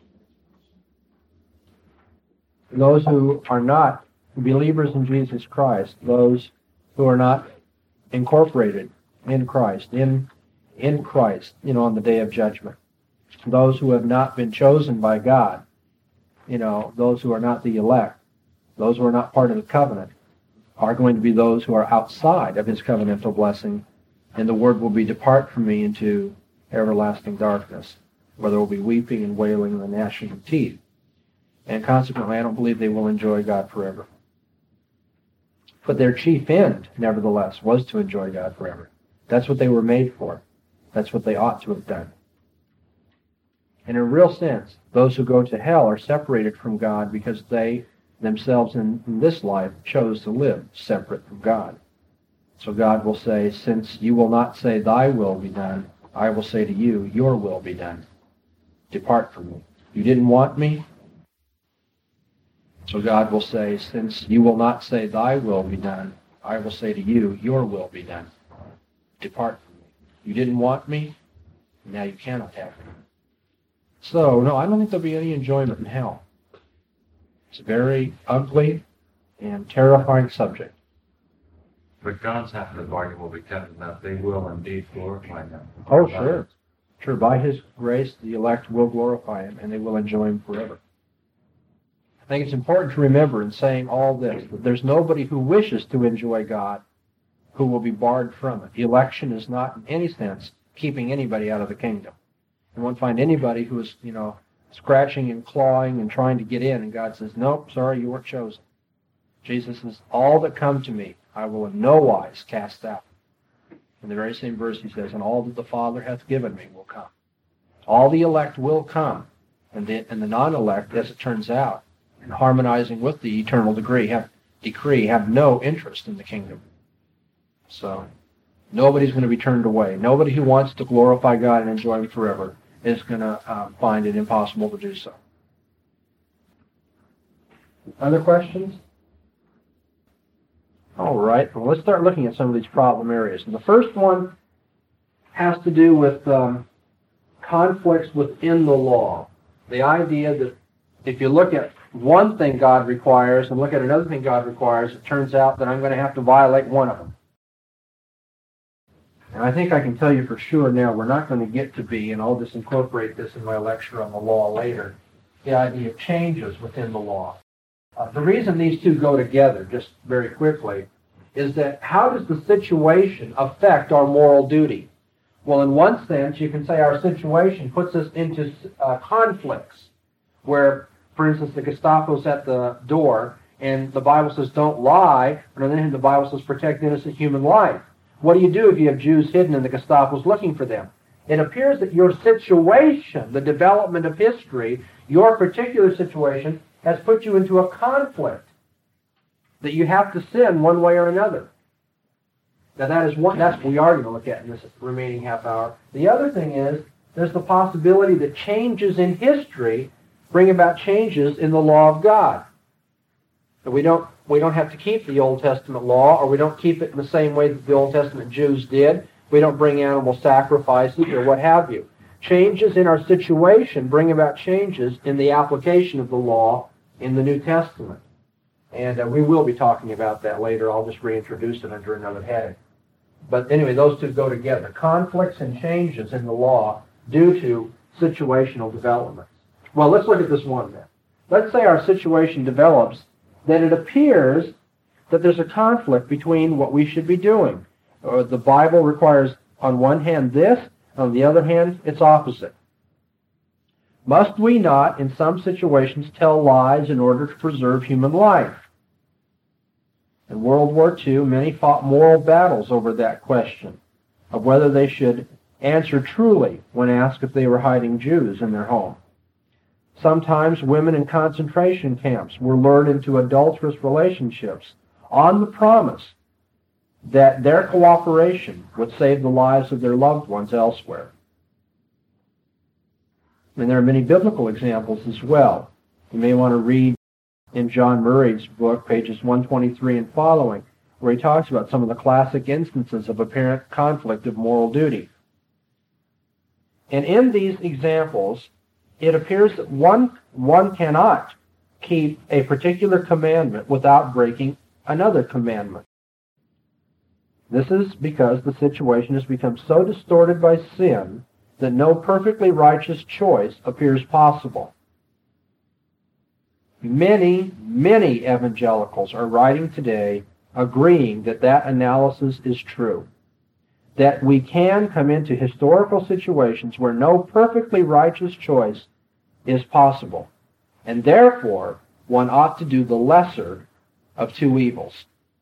Those who are not believers in Jesus Christ, those who are not incorporated in Christ, in in Christ, you know, on the day of judgment. Those who have not been chosen by God, you know, those who are not the elect, those who are not part of the covenant, are going to be those who are outside of His covenantal blessing, and the word will be, depart from me into everlasting darkness, where there will be weeping and wailing and the gnashing of teeth. And consequently, I don't believe they will enjoy God forever. But their chief end, nevertheless, was to enjoy God forever. That's what they were made for. That's what they ought to have done. And in a real sense, those who go to hell are separated from God because they themselves in, in this life chose to live separate from God. So God will say, since you will not say thy will be done, I will say to you, your will be done. Depart from me. You didn't want me? So God will say, since you will not say, thy will be done, I will say to you, your will be done. Depart from me. You didn't want me? Now you cannot have me. So, no, I don't think there'll be any enjoyment in hell. It's a very ugly and terrifying subject. But God's half of the bargain will be kept in that they will indeed glorify Him. Oh, sure. Sure, by His grace, the elect will glorify Him, and they will enjoy Him forever. I think it's important to remember in saying all this, that there's nobody who wishes to enjoy God who will be barred from it. The election is not, in any sense, keeping anybody out of the kingdom. You won't find anybody who is, you know, scratching and clawing and trying to get in, and God says, nope, sorry, you weren't chosen. Jesus says, all that come to me, I will in no wise cast out. In the very same verse he says, and all that the Father hath given me will come. All the elect will come, and the, and the non-elect, as it turns out, in harmonizing with the eternal decree, have, decree, have no interest in the kingdom. So, nobody's going to be turned away. Nobody who wants to glorify God and enjoy Him forever is going to uh, find it impossible to do so. Other questions? All right, well, let's start looking at some of these problem areas. And the first one has to do with um, conflicts within the law. The idea that if you look at one thing God requires and look at another thing God requires, it turns out that I'm going to have to violate one of them. And I think I can tell you for sure now we're not going to get to be, and I'll just incorporate this in my lecture on the law later, the idea of changes within the law. Uh, the reason these two go together, just very quickly, is that how does the situation affect our moral duty? Well, in one sense, you can say our situation puts us into uh, conflicts, where, for instance, the Gestapo's at the door, and the Bible says don't lie, but on the other hand, the Bible says protect innocent human life. What do you do if you have Jews hidden and the Gestapo's looking for them? It appears that your situation, the development of history, your particular situation, has put you into a conflict that you have to sin one way or another. Now that is one, that's what we are going to look at in this remaining half hour. The other thing is, there's the possibility that changes in history bring about changes in the law of God. So we don't, we don't have to keep the Old Testament law, or we don't keep it in the same way that the Old Testament Jews did. We don't bring animal sacrifices or what have you. Changes in our situation bring about changes in the application of the law in the New Testament. And uh, we will be talking about that later. I'll just reintroduce it under another heading. But anyway, those two go together. Conflicts and changes in the law due to situational developments. Well, let's look at this one then. Let's say our situation develops that it appears that there's a conflict between what we should be doing. Uh, the Bible requires, on one hand, this, on the other hand, it's opposite. Must we not, in some situations, tell lies in order to preserve human life? In World War Two, many fought moral battles over that question of whether they should answer truly when asked if they were hiding Jews in their home. Sometimes women in concentration camps were lured into adulterous relationships on the promise that their cooperation would save the lives of their loved ones elsewhere. And there are many biblical examples as well. You may want to read in John Murray's book, pages one twenty-three and following, where he talks about some of the classic instances of apparent conflict of moral duty. And in these examples, it appears that one, one cannot keep a particular commandment without breaking another commandment. This is because the situation has become so distorted by sin that no perfectly righteous choice appears possible. Many, many evangelicals are writing today agreeing that that analysis is true, that we can come into historical situations where no perfectly righteous choice is possible, and therefore one ought to do the lesser of two evils.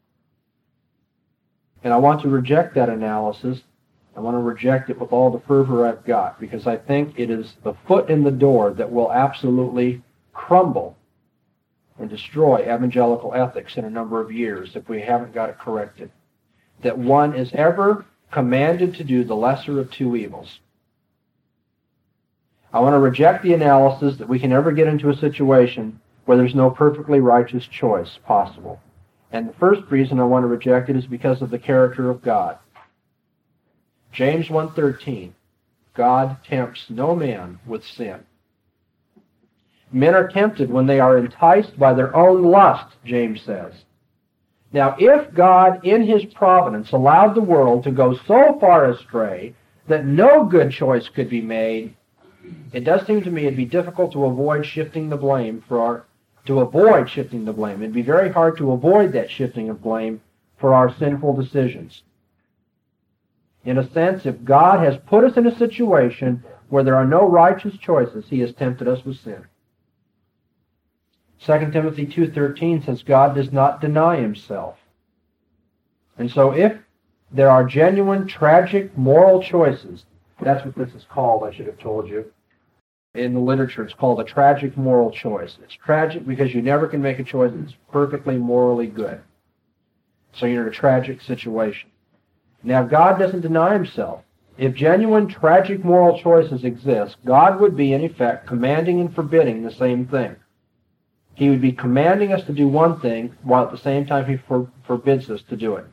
And I want to reject that analysis. I want to reject it with all the fervor I've got, because I think it is the foot in the door that will absolutely crumble and destroy evangelical ethics in a number of years if we haven't got it corrected. That one is ever commanded to do the lesser of two evils. I want to reject the analysis that we can ever get into a situation where there's no perfectly righteous choice possible. And the first reason I want to reject it is because of the character of God. James one thirteen, God tempts no man with sin. Men are tempted when they are enticed by their own lust, James says. Now, if God, in His providence, allowed the world to go so far astray that no good choice could be made, it does seem to me it'd be difficult to avoid shifting the blame for our, to avoid shifting the blame. It'd be very hard to avoid that shifting of blame for our sinful decisions. In a sense, if God has put us in a situation where there are no righteous choices, He has tempted us with sin. Second Timothy two thirteen says God does not deny Himself. And so if there are genuine, tragic, moral choices, that's what this is called, I should have told you. In the literature, it's called a tragic moral choice. It's tragic because you never can make a choice that's perfectly morally good. So you're in a tragic situation. Now, God doesn't deny Himself. If genuine, tragic moral choices exist, God would be, in effect, commanding and forbidding the same thing. He would be commanding us to do one thing, while at the same time He for, forbids us to do it.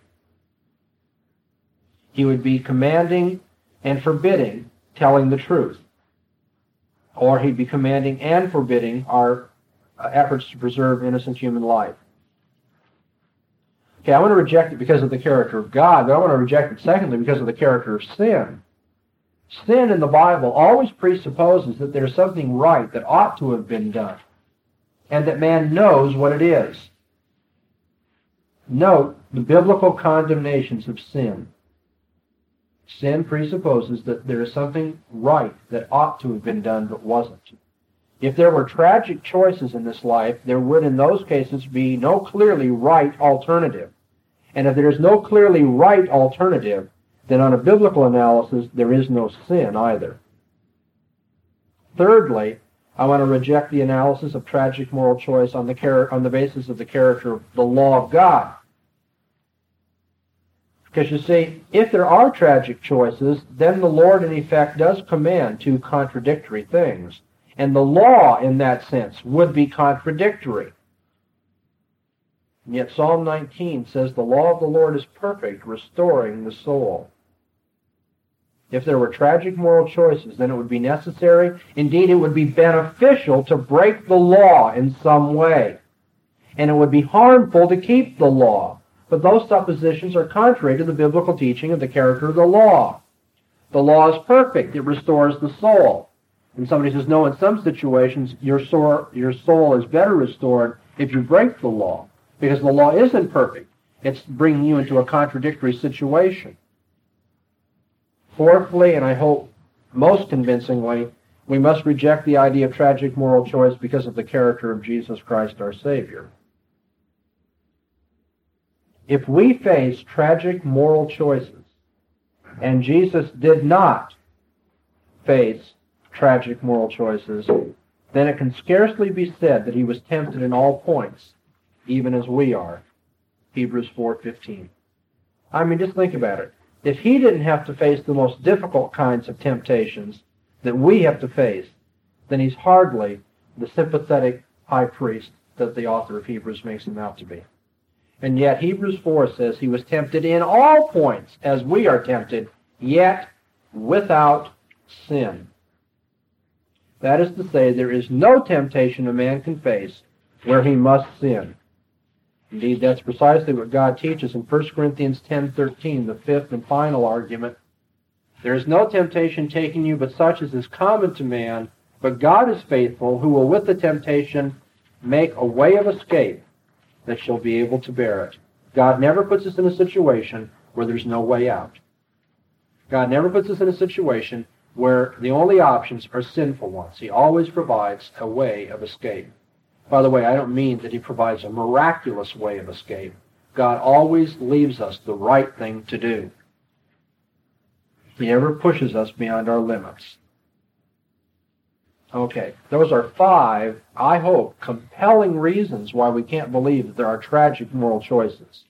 He would be commanding and forbidding telling the truth. Or He'd be commanding and forbidding our uh, efforts to preserve innocent human life. Okay, I want to reject it because of the character of God, but I want to reject it secondly because of the character of sin. Sin in the Bible always presupposes that there's something right that ought to have been done, and that man knows what it is. Note the biblical condemnations of sin. Sin presupposes that there is something right that ought to have been done but wasn't. If there were tragic choices in this life, there would in those cases be no clearly right alternative. And if there is no clearly right alternative, then on a biblical analysis, there is no sin either. Thirdly, I want to reject the analysis of tragic moral choice on the, char- on the basis of the character of the law of God. Because you see, if there are tragic choices, then the Lord in effect does command two contradictory things. And the law, in that sense, would be contradictory. And yet Psalm nineteen says, the law of the Lord is perfect, restoring the soul. If there were tragic moral choices, then it would be necessary, indeed it would be beneficial to break the law in some way. And it would be harmful to keep the law. But those suppositions are contrary to the biblical teaching of the character of the law. The law is perfect. It restores the soul. And somebody says, no, in some situations, your soul, your soul is better restored if you break the law, because the law isn't perfect. It's bringing you into a contradictory situation. Fourthly, and I hope most convincingly, we must reject the idea of tragic moral choice because of the character of Jesus Christ, our Savior. If we face tragic moral choices, and Jesus did not face tragic moral choices, then it can scarcely be said that He was tempted in all points, even as we are. Hebrews four fifteen. I mean, just think about it. If He didn't have to face the most difficult kinds of temptations that we have to face, then He's hardly the sympathetic high priest that the author of Hebrews makes Him out to be. And yet Hebrews four says He was tempted in all points as we are tempted, yet without sin. That is to say, there is no temptation a man can face where he must sin. Indeed, that's precisely what God teaches in First Corinthians ten thirteen, the fifth and final argument. There is no temptation taking you but such as is common to man, but God is faithful, who will with the temptation make a way of escape that shall be able to bear it. God never puts us in a situation where there's no way out. God never puts us in a situation where the only options are sinful ones. He always provides a way of escape. By the way, I don't mean that He provides a miraculous way of escape. God always leaves us the right thing to do. He never pushes us beyond our limits. Okay, those are five, I hope, compelling reasons why we can't believe that there are tragic moral choices.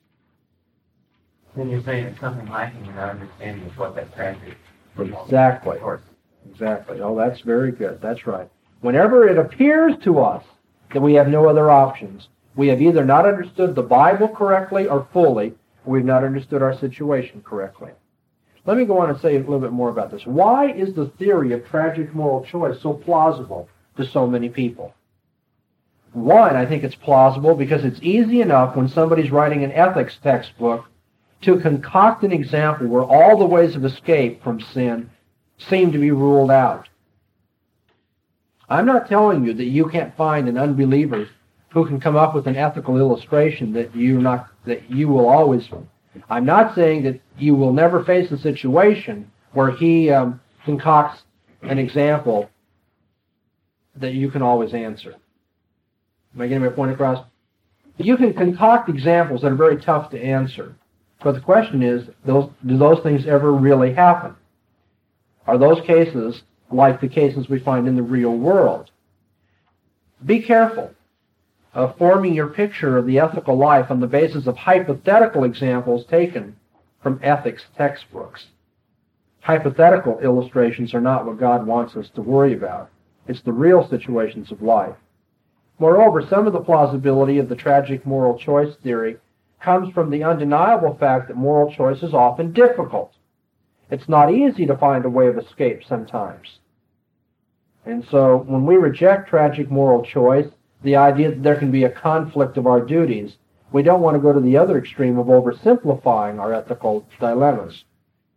Then you're saying there's something lacking in our understanding of what that tragic Exactly. Exactly. Oh, that's very good. That's right. Whenever it appears to us that we have no other options, we have either not understood the Bible correctly or fully, or we've not understood our situation correctly. Let me go on and say a little bit more about this. Why is the theory of tragic moral choice so plausible to so many people? One, I think it's plausible because it's easy enough when somebody's writing an ethics textbook to concoct an example where all the ways of escape from sin seem to be ruled out. I'm not telling you that you can't find an unbeliever who can come up with an ethical illustration that you not that you will always. I'm not saying that you will never face a situation where he um, concocts an example that you can always answer. Am I getting my point across? You can concoct examples that are very tough to answer. But the question is, those, do those things ever really happen? Are those cases like the cases we find in the real world? Be careful of forming your picture of the ethical life on the basis of hypothetical examples taken from ethics textbooks. Hypothetical illustrations are not what God wants us to worry about. It's the real situations of life. Moreover, some of the plausibility of the tragic moral choice theory comes from the undeniable fact that moral choice is often difficult. It's not easy to find a way of escape sometimes. And so when we reject tragic moral choice, the idea that there can be a conflict of our duties, we don't want to go to the other extreme of oversimplifying our ethical dilemmas.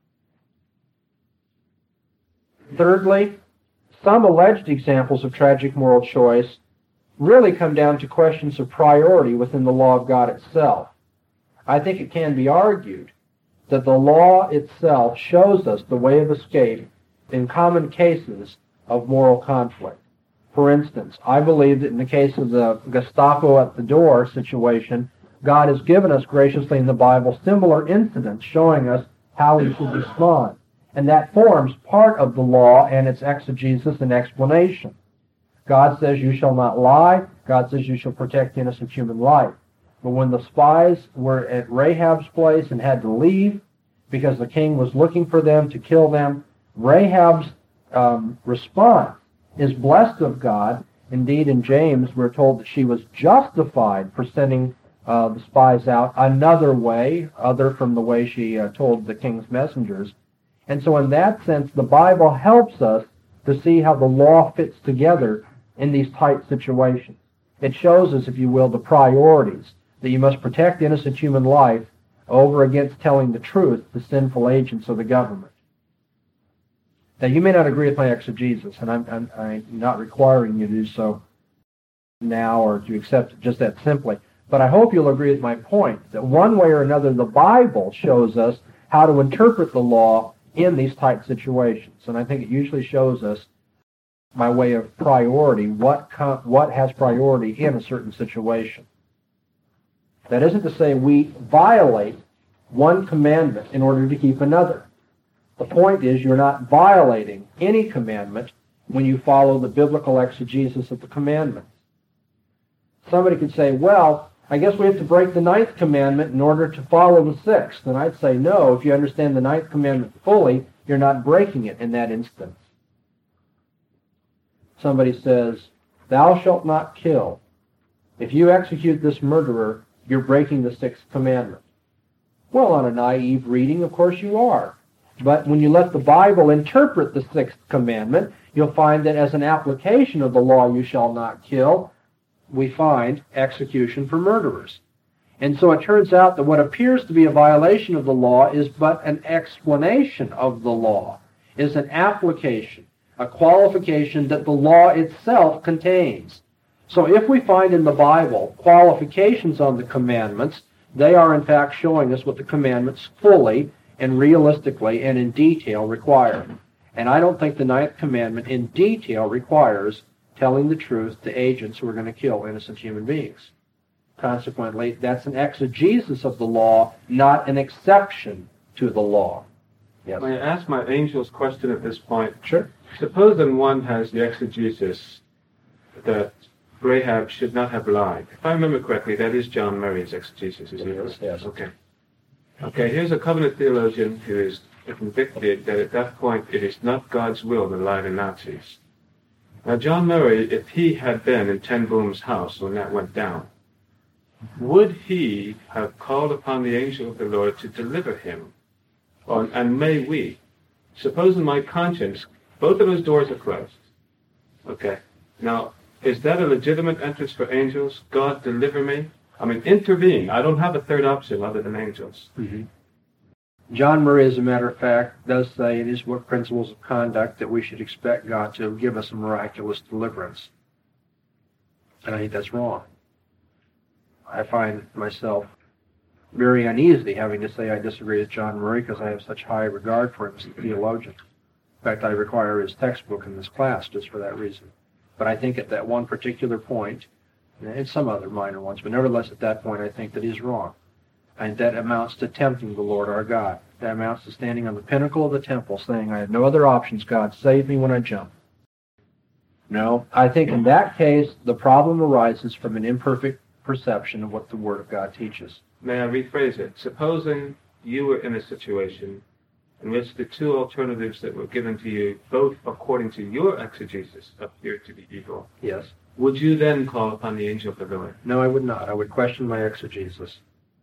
Thirdly, some alleged examples of tragic moral choice really come down to questions of priority within the law of God itself. I think it can be argued that the law itself shows us the way of escape in common cases of moral conflict. For instance, I believe that in the case of the Gestapo at the door situation, God has given us graciously in the Bible similar incidents showing us how we should respond. And that forms part of the law and its exegesis and explanation. God says you shall not lie. God says you shall protect innocent human life. But when the spies were at Rahab's place and had to leave because the king was looking for them to kill them, Rahab's um, response is blessed of God. Indeed, in James, we're told that she was justified for sending uh, the spies out another way, other from the way she uh, told the king's messengers. And so in that sense, the Bible helps us to see how the law fits together in these tight situations. It shows us, if you will, the priorities, that you must protect innocent human life over against telling the truth to sinful agents of the government. Now, you may not agree with my exegesis, and I'm, I'm, I'm not requiring you to do so now or to accept it just that simply, but I hope you'll agree with my point that one way or another the Bible shows us how to interpret the law in these tight situations, and I think it usually shows us by way of priority what com- what has priority in a certain situation. That isn't to say we violate one commandment in order to keep another. The point is you're not violating any commandment when you follow the biblical exegesis of the commandments. Somebody could say, well, I guess we have to break the ninth commandment in order to follow the sixth. And I'd say, no, if you understand the ninth commandment fully, you're not breaking it in that instance. Somebody says, thou shalt not kill. If you execute this murderer, you're breaking the sixth commandment. Well, on a naive reading, of course you are. But when you let the Bible interpret the sixth commandment, you'll find that as an application of the law, you shall not kill, we find execution for murderers. And so it turns out that what appears to be a violation of the law is but an explanation of the law, is an application, a qualification that the law itself contains. So if we find in the Bible qualifications on the commandments, they are in fact showing us what the commandments fully and realistically and in detail require. And I don't think the ninth commandment in detail requires telling the truth to agents who are going to kill innocent human beings. Consequently, that's an exegesis of the law, not an exception to the law. Yes. May I ask my angel's question at this point? Sure. Suppose that one has the exegesis that Rahab should not have lied. If I remember correctly, that is John Murray's exegesis, is it? Yes, yes. Okay. Okay, here's a covenant theologian who is convicted that at that point it is not God's will to lie to Nazis. Now, John Murray, if he had been in Ten Boom's house when that went down, would he have called upon the angel of the Lord to deliver him? Or, and may we? Suppose in my conscience, both of those doors are closed. Okay. Now, is that a legitimate entrance for angels? God, deliver me? I mean, intervene. I don't have a third option other than angels. Mm-hmm. John Murray, as a matter of fact, does say in his book Principles of Conduct that we should expect God to give us a miraculous deliverance. And I think that's wrong. I find myself very uneasy having to say I disagree with John Murray because I have such high regard for him as a theologian. In fact, I require his textbook in this class just for that reason. But I think at that one particular point, and some other minor ones, but nevertheless at that point I think that he's wrong. And that amounts to tempting the Lord our God. That amounts to standing on the pinnacle of the temple saying, I have no other options, God, save me when I jump. No, I think in that case, the problem arises from an imperfect perception of what the Word of God teaches. May I rephrase it? Supposing you were in a situation in which the two alternatives that were given to you, both according to your exegesis, appeared to be evil. Yes. Would you then call upon the angel of the Lord? No, I would not. I would question my exegesis.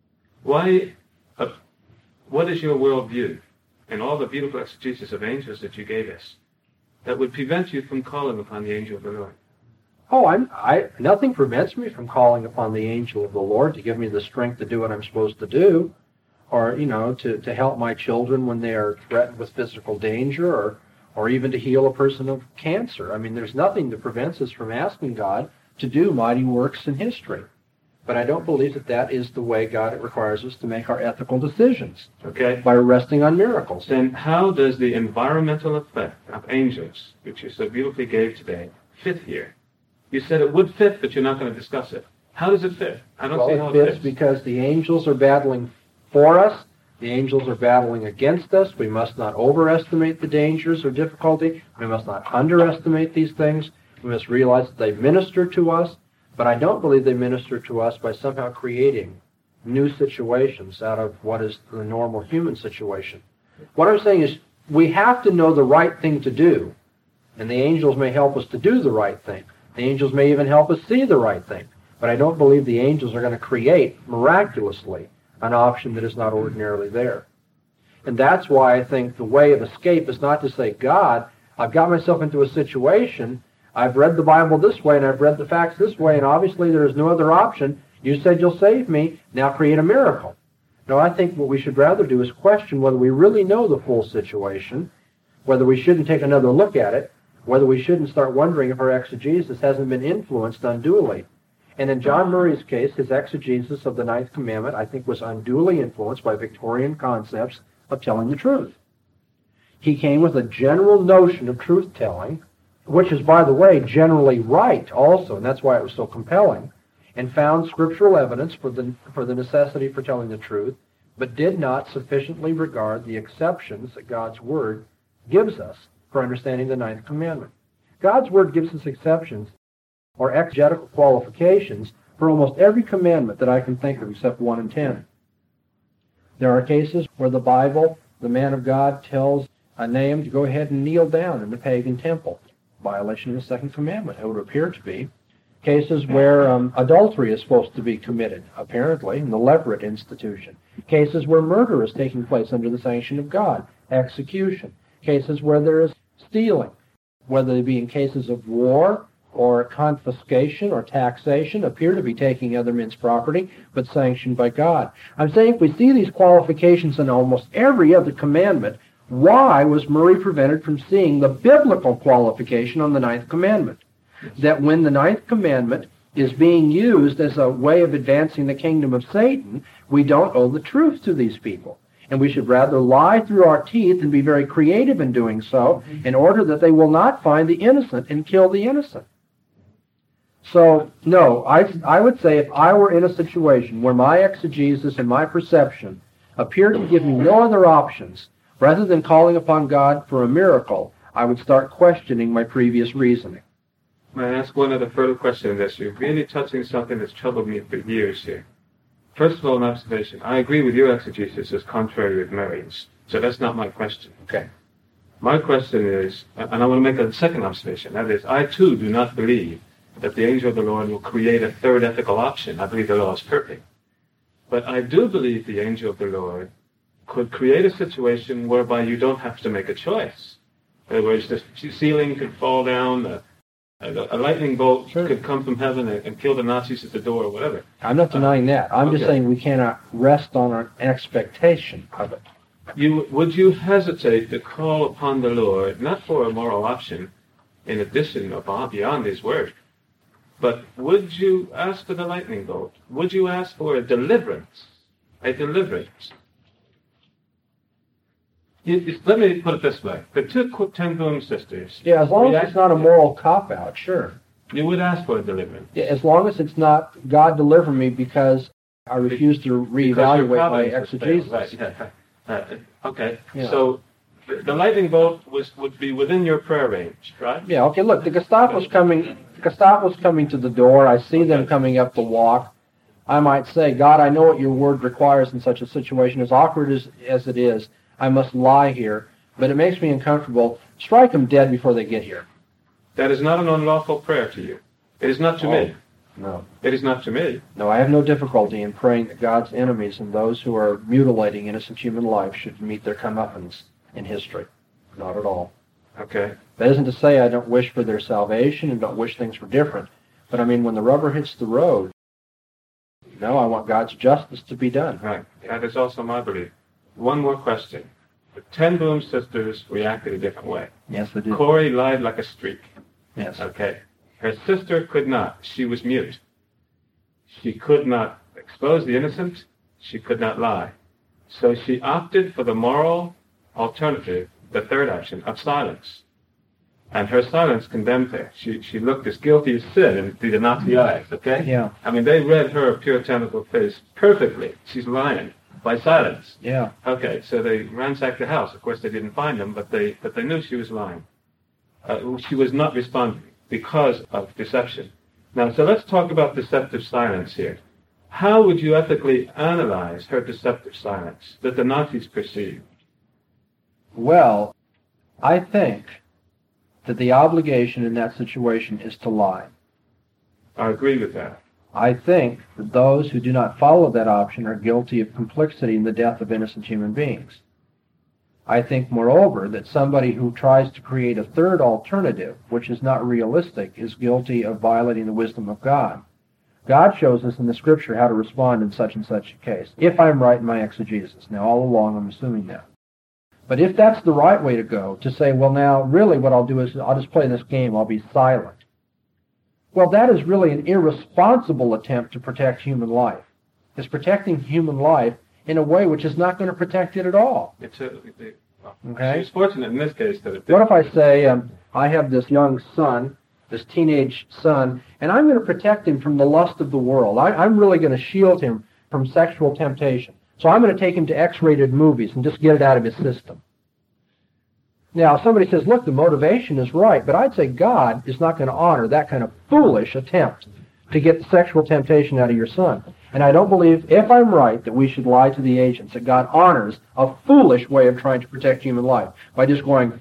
Why, uh, what is your worldview and all the beautiful exegesis of angels that you gave us that would prevent you from calling upon the angel of the Lord? Oh, I'm, I, nothing prevents me from calling upon the angel of the Lord to give me the strength to do what I'm supposed to do, or, you know, to, to help my children when they are threatened with physical danger, or, or even to heal a person of cancer. I mean, there's nothing that prevents us from asking God to do mighty works in history. But I don't believe that that is the way God requires us to make our ethical decisions. Okay. By resting on miracles. Then how does the environmental effect of angels, which you so beautifully gave today, fit here? You said it would fit, but you're not going to discuss it. How does it fit? I don't well, see how it it fits. fits. Because the angels are battling for us. The angels are battling against us. We must not overestimate the dangers or difficulty. We must not underestimate these things. We must realize that they minister to us. But I don't believe they minister to us by somehow creating new situations out of what is the normal human situation. What I'm saying is we have to know the right thing to do, and the angels may help us to do the right thing. The angels may even help us see the right thing. But I don't believe the angels are going to create, miraculously, an option that is not ordinarily there. And that's why I think the way of escape is not to say, God, I've got myself into a situation, I've read the Bible this way, and I've read the facts this way, and obviously there is no other option. You said you'll save me. Now create a miracle. No, I think what we should rather do is question whether we really know the full situation, whether we shouldn't take another look at it, whether we shouldn't start wondering if our exegesis hasn't been influenced unduly. And in John Murray's case, his exegesis of the Ninth Commandment, I think, was unduly influenced by Victorian concepts of telling the truth. He came with a general notion of truth-telling, which is, by the way, generally right also, and that's why it was so compelling, and found scriptural evidence for the, for the necessity for telling the truth, but did not sufficiently regard the exceptions that God's Word gives us for understanding the Ninth Commandment. God's Word gives us exceptions, or exegetical qualifications, for almost every commandment that I can think of except one and ten. There are cases where the Bible, the man of God, tells a Nahum to go ahead and kneel down in the pagan temple. Violation of the second commandment, it would appear to be. Cases where um, adultery is supposed to be committed, apparently, in the Levirate institution. Cases where murder is taking place under the sanction of God, execution. Cases where there is stealing, whether they be in cases of war or confiscation or taxation, appear to be taking other men's property, but sanctioned by God. I'm saying if we see these qualifications in almost every other commandment, why was Murray prevented from seeing the biblical qualification on the Ninth Commandment? That when the Ninth Commandment is being used as a way of advancing the kingdom of Satan, we don't owe the truth to these people. And we should rather lie through our teeth and be very creative in doing so in order that they will not find the innocent and kill the innocent. So, no, I, I would say if I were in a situation where my exegesis and my perception appeared to give me no other options, rather than calling upon God for a miracle, I would start questioning my previous reasoning. May I ask one other further question on this? You're really touching something that's troubled me for years here. First of all, an observation. I agree with your exegesis as contrary with Mary's. So that's not my question. Okay. My question is, and I want to make a second observation, that is, I too do not believe that the angel of the Lord will create a third ethical option. I believe the law is perfect. But I do believe the angel of the Lord could create a situation whereby you don't have to make a choice. In other words, the ceiling could fall down, a, a, a lightning bolt Sure. could come from heaven and, and kill the Nazis at the door or whatever. I'm not denying that. I'm just okay. saying we cannot rest on an expectation of it. You, would you hesitate to call upon the Lord, not for a moral option, in addition or beyond His word, but would you ask for the lightning bolt? Would you ask for a deliverance? A deliverance. You, you, let me put it this way. The two Ten Boom sisters, Yeah, as long as react- it's not a moral cop-out, sure. you would ask for a deliverance. Yeah, as long as it's not, God deliver me because I refuse to reevaluate my exegesis. Right, yeah. Uh, okay, Yeah. so the, the lightning bolt was would be within your prayer range, right? Yeah, okay, look, the Gestapo's coming, Gestapo's coming to the door. I see them coming up the walk. I might say, God, I know what your word requires in such a situation. As awkward as, as it is, I must lie here, but it makes me uncomfortable. Strike them dead before they get here. That is not an unlawful prayer to you. It is not to Oh. me. No. It is not to me. No, I have no difficulty in praying that God's enemies and those who are mutilating innocent human life should meet their comeuppance in history. Not at all. Okay. That isn't to say I don't wish for their salvation and don't wish things were different. But I mean, when the rubber hits the road, no, I want God's justice to be done. Right. That is also my belief. One more question. The Ten Boom sisters reacted a different way. Yes, they do. Corey lied like a streak. Yes. Okay. Her sister could not. She was mute. She could not expose the innocent. She could not lie. So she opted for the moral alternative, the third option, of silence. And her silence condemned her. She she looked as guilty as sin in the Nazi eyes, okay? Yeah. I mean, they read her puritanical face perfectly. She's lying by silence. Yeah. Okay, so they ransacked the house. Of course, they didn't find them, but they but they knew she was lying. Uh, she was not responding because of deception. Now, so let's talk about deceptive silence here. How would you ethically analyze her deceptive silence that the Nazis perceived? Well, I think that the obligation in that situation is to lie. I agree with that. I think that those who do not follow that option are guilty of complicity in the death of innocent human beings. I think, moreover, that somebody who tries to create a third alternative, which is not realistic, is guilty of violating the wisdom of God. God shows us in the Scripture how to respond in such and such a case, if I'm right in my exegesis. Now, all along, I'm assuming that. But if that's the right way to go, to say, well, now, really what I'll do is I'll just play this game, I'll be silent. Well, that is really an irresponsible attempt to protect human life. It's protecting human life in a way which is not going to protect it at all. It's a, it, well, Okay. She's fortunate in this case that it did. What if I say, um, I have this young son, this teenage son, and I'm going to protect him from the lust of the world. I, I'm really going to shield him from sexual temptation. So I'm going to take him to X-rated movies and just get it out of his system. Now, somebody says, look, the motivation is right, but I'd say God is not going to honor that kind of foolish attempt to get the sexual temptation out of your son. And I don't believe, if I'm right, that we should lie to the agents, that God honors a foolish way of trying to protect human life by just going,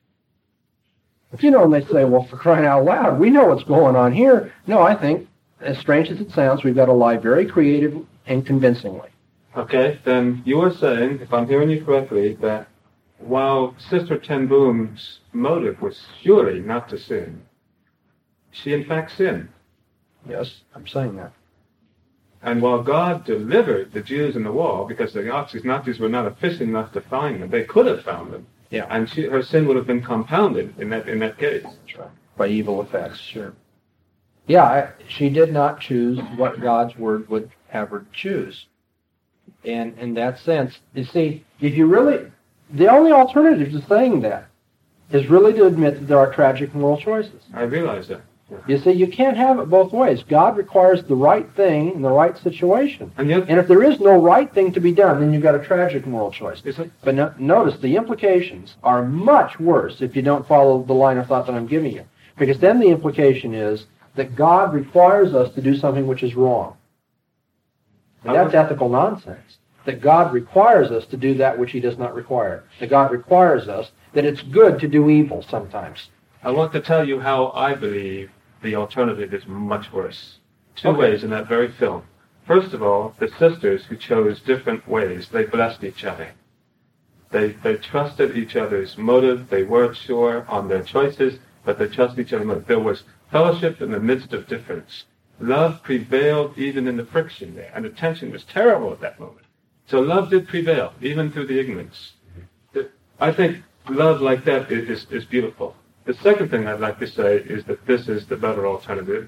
you know, and they say, well, for crying out loud, we know what's going on here. No, I think, as strange as it sounds, we've got to lie very creative and convincingly. Okay, then you are saying, if I'm hearing you correctly, that while Sister Ten Boom's motive was surely not to sin, she in fact sinned. Yes, I'm saying that. And while God delivered the Jews in the wall, because the Nazis, Nazis were not efficient enough to find them, they could have found them. Yeah. And she, her sin would have been compounded in that in that case. That's right. By evil effects, sure. Yeah, I, she did not choose what God's word would have her choose. And in that sense, you see, if you really, the only alternative to saying that is really to admit that there are tragic moral choices. I realize that. Yeah. You see, you can't have it both ways. God requires the right thing in the right situation. And yet, And if there is no right thing to be done, then you've got a tragic moral choice. is it? But no, notice the implications are much worse if you don't follow the line of thought that I'm giving you. Because then the implication is that God requires us to do something which is wrong. And that's ethical nonsense. that God requires us to do that which he does not require. That God requires us, that it's good to do evil sometimes. I want to tell you how I believe the alternative is much worse. Two Okay. ways in that very film. First of all, the sisters who chose different ways, they blessed each other. They, they trusted each other's motive. They weren't sure on their choices, but they trusted each other's motive. There was fellowship in the midst of difference. Love prevailed even in the friction there, and the tension was terrible at that moment. So love did prevail, even through the ignorance. I think love like that is, is, is beautiful. The second thing I'd like to say is that this is the better alternative,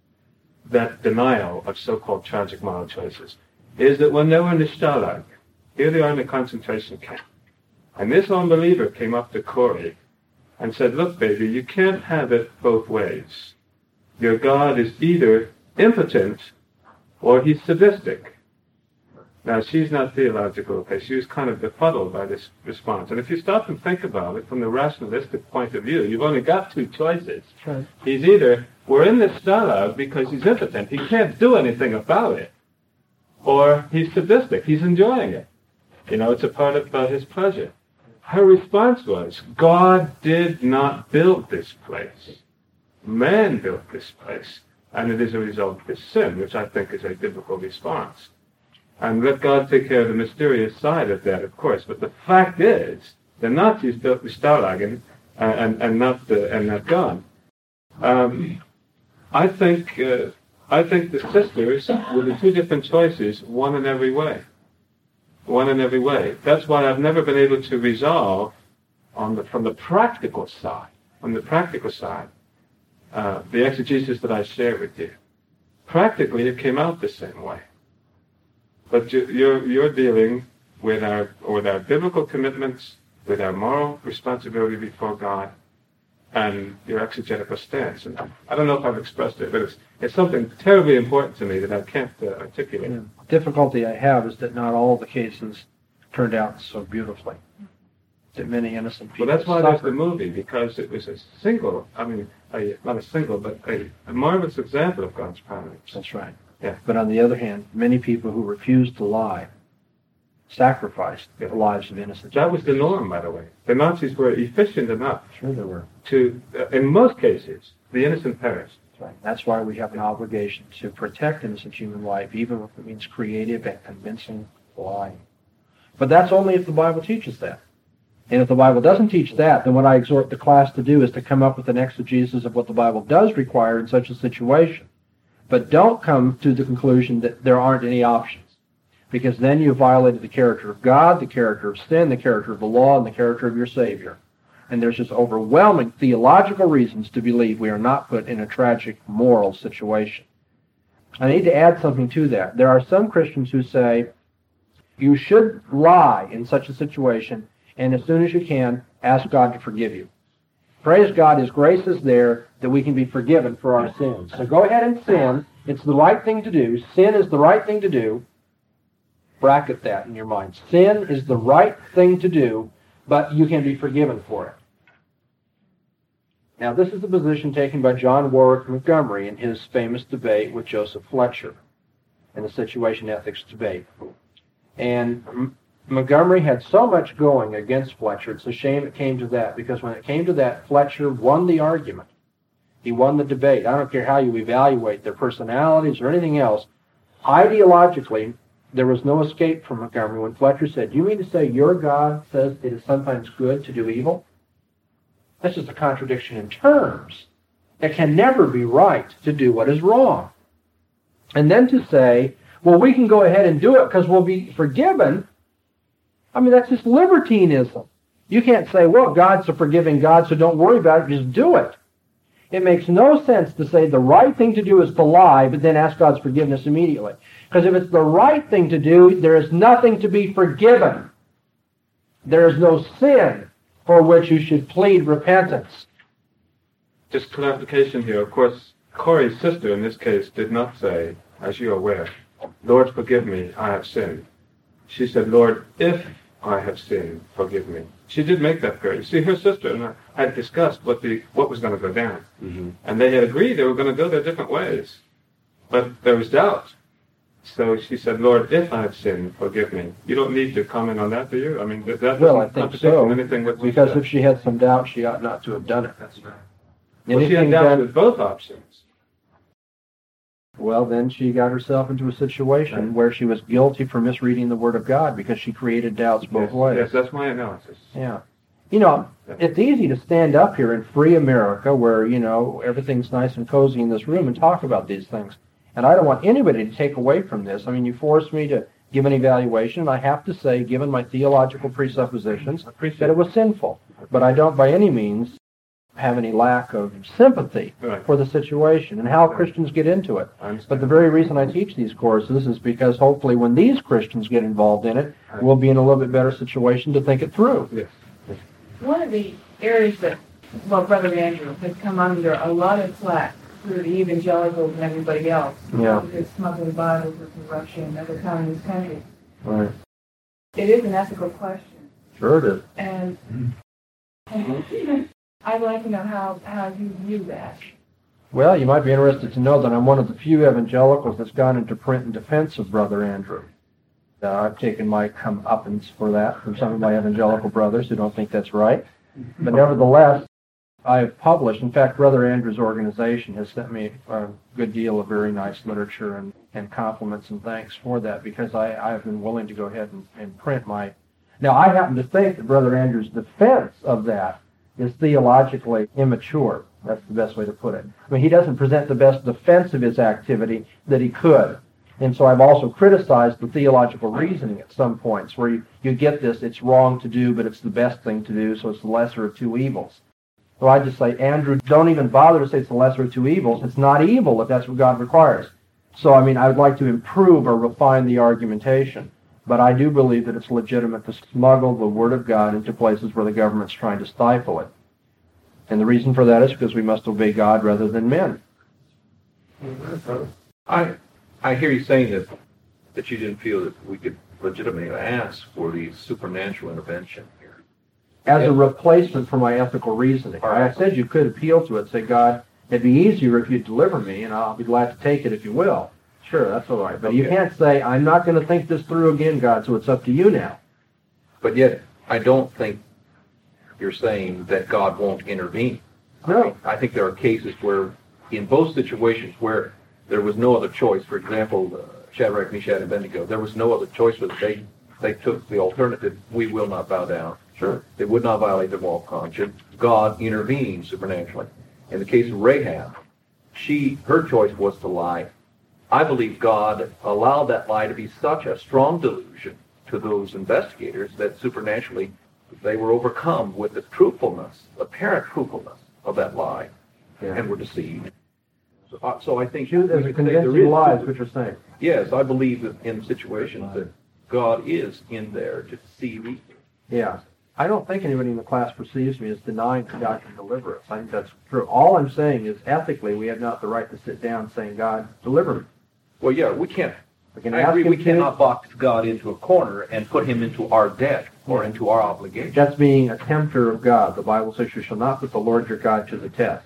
that denial of so-called tragic moral choices, is that when they were in the Stalag, here they are in the concentration camp, and this unbeliever came up to Corey and said, look, baby, you can't have it both ways. Your God is either impotent or he's sadistic. Now, she's not theological, okay? She was kind of befuddled by this response. And if you stop and think about it from the rationalistic point of view, you've only got two choices. Right. He's either, we're in this Stalag because he's impotent, he can't do anything about it, or he's sadistic, he's enjoying it. You know, it's a part of uh, his pleasure. Her response was, God did not build this place. Man built this place, and it is a result of his sin, which I think is a biblical response. And let God take care of the mysterious side of that, of course. But the fact is, the Nazis built the Stalag and, and, and not the, and not God. Um, I think uh, I think the sisters were the two different choices, one in every way. One in every way. That's why I've never been able to resolve on the from the practical side, on the practical side, uh, the exegesis that I share with you. Practically, it came out the same way. But you're you're dealing with our with our biblical commitments, with our moral responsibility before God, and your exegetical stance. And I don't know if I've expressed it, but it's it's something terribly important to me that I can't uh, articulate. Yeah. Difficulty I have is that not all the cases turned out so beautifully. That many innocent people. Well, that's why suffered. there's the movie, because it was a single. I mean, a, not a single, but a, a marvelous example of God's providence. That's right. Yeah. But on the other hand, many people who refused to lie sacrificed Yeah. the lives of innocent That was the norm, by the way. The Nazis were efficient enough Sure they were. to, uh, in most cases, the innocent perished. That's right. That's why we have an obligation to protect innocent human life, even if it means creative and convincing lying. But that's only if the Bible teaches that. And if the Bible doesn't teach that, then what I exhort the class to do is to come up with an exegesis of what the Bible does require in such a situation. But don't come to the conclusion that there aren't any options, because then you violated the character of God, the character of sin, the character of the law, and the character of your Savior. And there's just overwhelming theological reasons to believe we are not put in a tragic moral situation. I need to add something to that. There are some Christians who say you should lie in such a situation, and as soon as you can, ask God to forgive you. Praise God, His grace is there that we can be forgiven for our sins. So go ahead and sin. It's the right thing to do. Sin is the right thing to do. Bracket that in your mind. Sin is the right thing to do, but you can be forgiven for it. Now, this is the position taken by John Warwick Montgomery in his famous debate with Joseph Fletcher in the Situation Ethics debate. And Montgomery had so much going against Fletcher, it's a shame it came to that, because when it came to that, Fletcher won the argument. He won the debate. I don't care how you evaluate their personalities or anything else. Ideologically, there was no escape from Montgomery when Fletcher said, you mean to say your God says it is sometimes good to do evil? That's just a contradiction in terms. It can never be right to do what is wrong. And then to say, well, we can go ahead and do it because we'll be forgiven. I mean, that's just libertinism. You can't say, well, God's a forgiving God, so don't worry about it, just do it. It makes no sense to say the right thing to do is to lie, but then ask God's forgiveness immediately. Because if it's the right thing to do, there is nothing to be forgiven. There is no sin for which you should plead repentance. Just clarification here. Of course, Corey's sister in this case did not say, as you are aware, Lord, forgive me, I have sinned. She said, Lord, if I have sinned, forgive me. She did make that prayer. You see, her sister and I had discussed what the what was going to go down. Mm-hmm. And they had agreed they were going to go their different ways. But there was doubt. So she said, Lord, if I have sinned, forgive me. You don't need to comment on that, do you? I mean, that that Well, I doesn't think contradict so, anything what you because said. if she had some doubt, she ought not to have done it. That's right. Well, she had Anything doubts done- with both options. Well, then she got herself into a situation Right. where she was guilty for misreading the Word of God because she created doubts both Yes, ways. yes, that's my analysis. Yeah. You know, it's easy to stand up here in free America where, you know, everything's nice and cozy in this room and talk about these things. And I don't want anybody to take away from this. I mean, you forced me to give an evaluation, and I have to say, given my theological presuppositions, that it was sinful. But I don't by any means have any lack of sympathy Right. for the situation and how Christians get into it. I understand. But the very reason I teach these courses is because hopefully when these Christians get involved in it, we'll be in a little bit better situation to think it through. Yes. One of the areas that, well, Brother Andrew has come under a lot of flack through the evangelicals and everybody else. Yeah. Because smuggling Bibles from Russia and other communist countries. Right. It is an ethical question. Sure it is. And, and I'd like to know how, how you view that. Well, you might be interested to know that I'm one of the few evangelicals that's gone into print in defense of Brother Andrew. Uh, I've taken my comeuppance for that from some of my evangelical brothers who don't think that's right. But nevertheless, I have published, in fact, Brother Andrew's organization has sent me a good deal of very nice literature and, and compliments and thanks for that because I, I have been willing to go ahead and, and print my... Now, I happen to think that Brother Andrew's defense of that is theologically immature. That's the best way to put it. I mean, he doesn't present the best defense of his activity that he could. And so I've also criticized the theological reasoning at some points where you, you get this, it's wrong to do, but it's the best thing to do, so it's the lesser of two evils. So I just say, Andrew, don't even bother to say it's the lesser of two evils. It's not evil if that's what God requires. So, I mean, I would like to improve or refine the argumentation. But I do believe that it's legitimate to smuggle the Word of God into places where the government's trying to stifle it. And the reason for that is because we must obey God rather than men. I I hear you saying that that you didn't feel that we could legitimately ask for the supernatural intervention here. As Yeah. a replacement for my ethical reasoning. I said you could appeal to it, say, God, it'd be easier if you'd deliver me, and I'll be glad to take it if you will. Sure, that's all right. But you Okay. can't say, I'm not going to think this through again, God, so it's up to you now. But yet, I don't think you're saying that God won't intervene. No. I think there are cases where, in both situations, where there was no other choice. For example, uh, Shadrach, Meshach, and Abednego, there was no other choice, but they they took the alternative, we will not bow down. Sure. They would not violate their moral conscience. God intervened supernaturally. In the case of Rahab, she her choice was to lie. I believe God allowed that lie to be such a strong delusion to those investigators that supernaturally they were overcome with the truthfulness, apparent truthfulness of that lie, Yeah. and were deceived. So, uh, so I think There's we a could say there convincing is- lie, is what you're saying. Yes, I believe that in situations that God is in there to deceive evil. Yeah. I don't think anybody in the class perceives me as denying that God can deliver us. I think that's true. All I'm saying is ethically we have not the right to sit down saying, God, deliver me. Well, yeah, we can't. We can I ask agree. him We to. cannot box God into a corner and put him into our debt or into our obligation. That's being a tempter of God. The Bible says you shall not put the Lord your God to the test.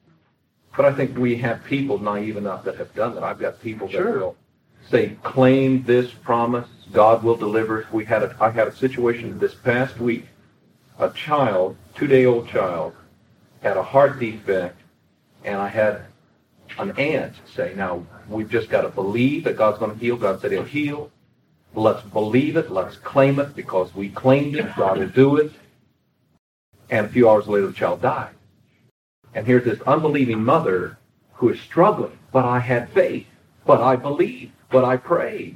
But I think we have people naive enough that have done that. I've got people that Sure. will say, claim this promise, God will deliver. We had a, I had a situation this past week. A child, two-day-old child, had a heart defect, and I had an aunt say, now, we've just got to believe that God's going to heal. God said he'll heal. Let's believe it. Let's claim it because we claimed it. God will do it. And a few hours later, the child died. And here's this unbelieving mother who is struggling. But I had faith. But I believed. But I prayed.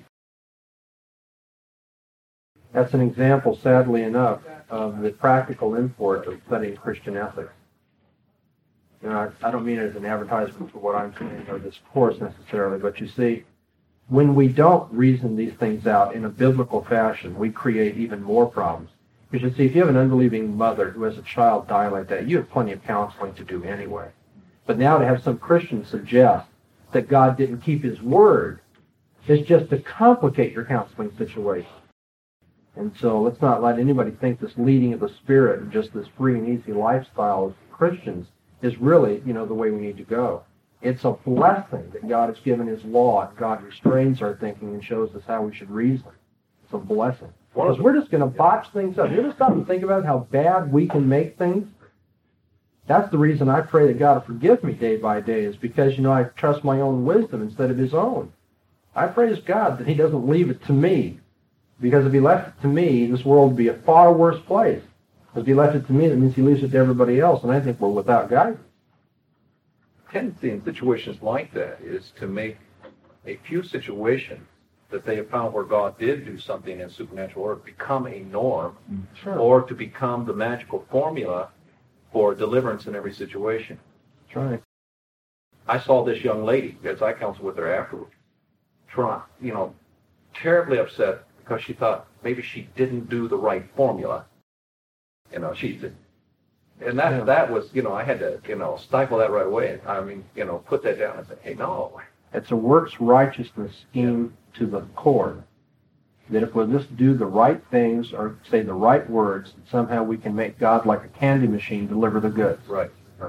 That's an example, sadly enough, of the practical import of studying Christian ethics. You know, I, I don't mean it as an advertisement for what I'm saying or this course necessarily, but you see, when we don't reason these things out in a biblical fashion, we create even more problems. Because you see, if you have an unbelieving mother who has a child die like that, you have plenty of counseling to do anyway. But now to have some Christian suggest that God didn't keep his word is just to complicate your counseling situation. And so let's not let anybody think this leading of the Spirit and just this free and easy lifestyle of Christians is really, you know, the way we need to go. It's a blessing that God has given His law, and God restrains our thinking and shows us how we should reason. It's a blessing. Because we're just going to botch things up. You ever stop and think about how bad we can make things? That's the reason I pray that God will forgive me day by day, is because, you know, I trust my own wisdom instead of His own. I praise God that He doesn't leave it to me, because if He left it to me, this world would be a far worse place. If He left it to me, that means He leaves it to everybody else, and I think we're without guidance. Tendency in situations like that is to make a few situations that they have found where God did do something in supernatural order become a norm, Sure. or to become the magical formula for deliverance in every situation. That's right. I saw this young lady, as I counseled with her afterwards, try, you know, terribly upset because she thought maybe she didn't do the right formula. You know, she did. And that, Yeah. that was, you know, I had to, you know, stifle that right away. I mean, you know, put that down and say, hey, no. It's a works righteousness scheme to the core. That if we'll just do the right things or say the right words, somehow we can make God like a candy machine deliver the goods. Right, right.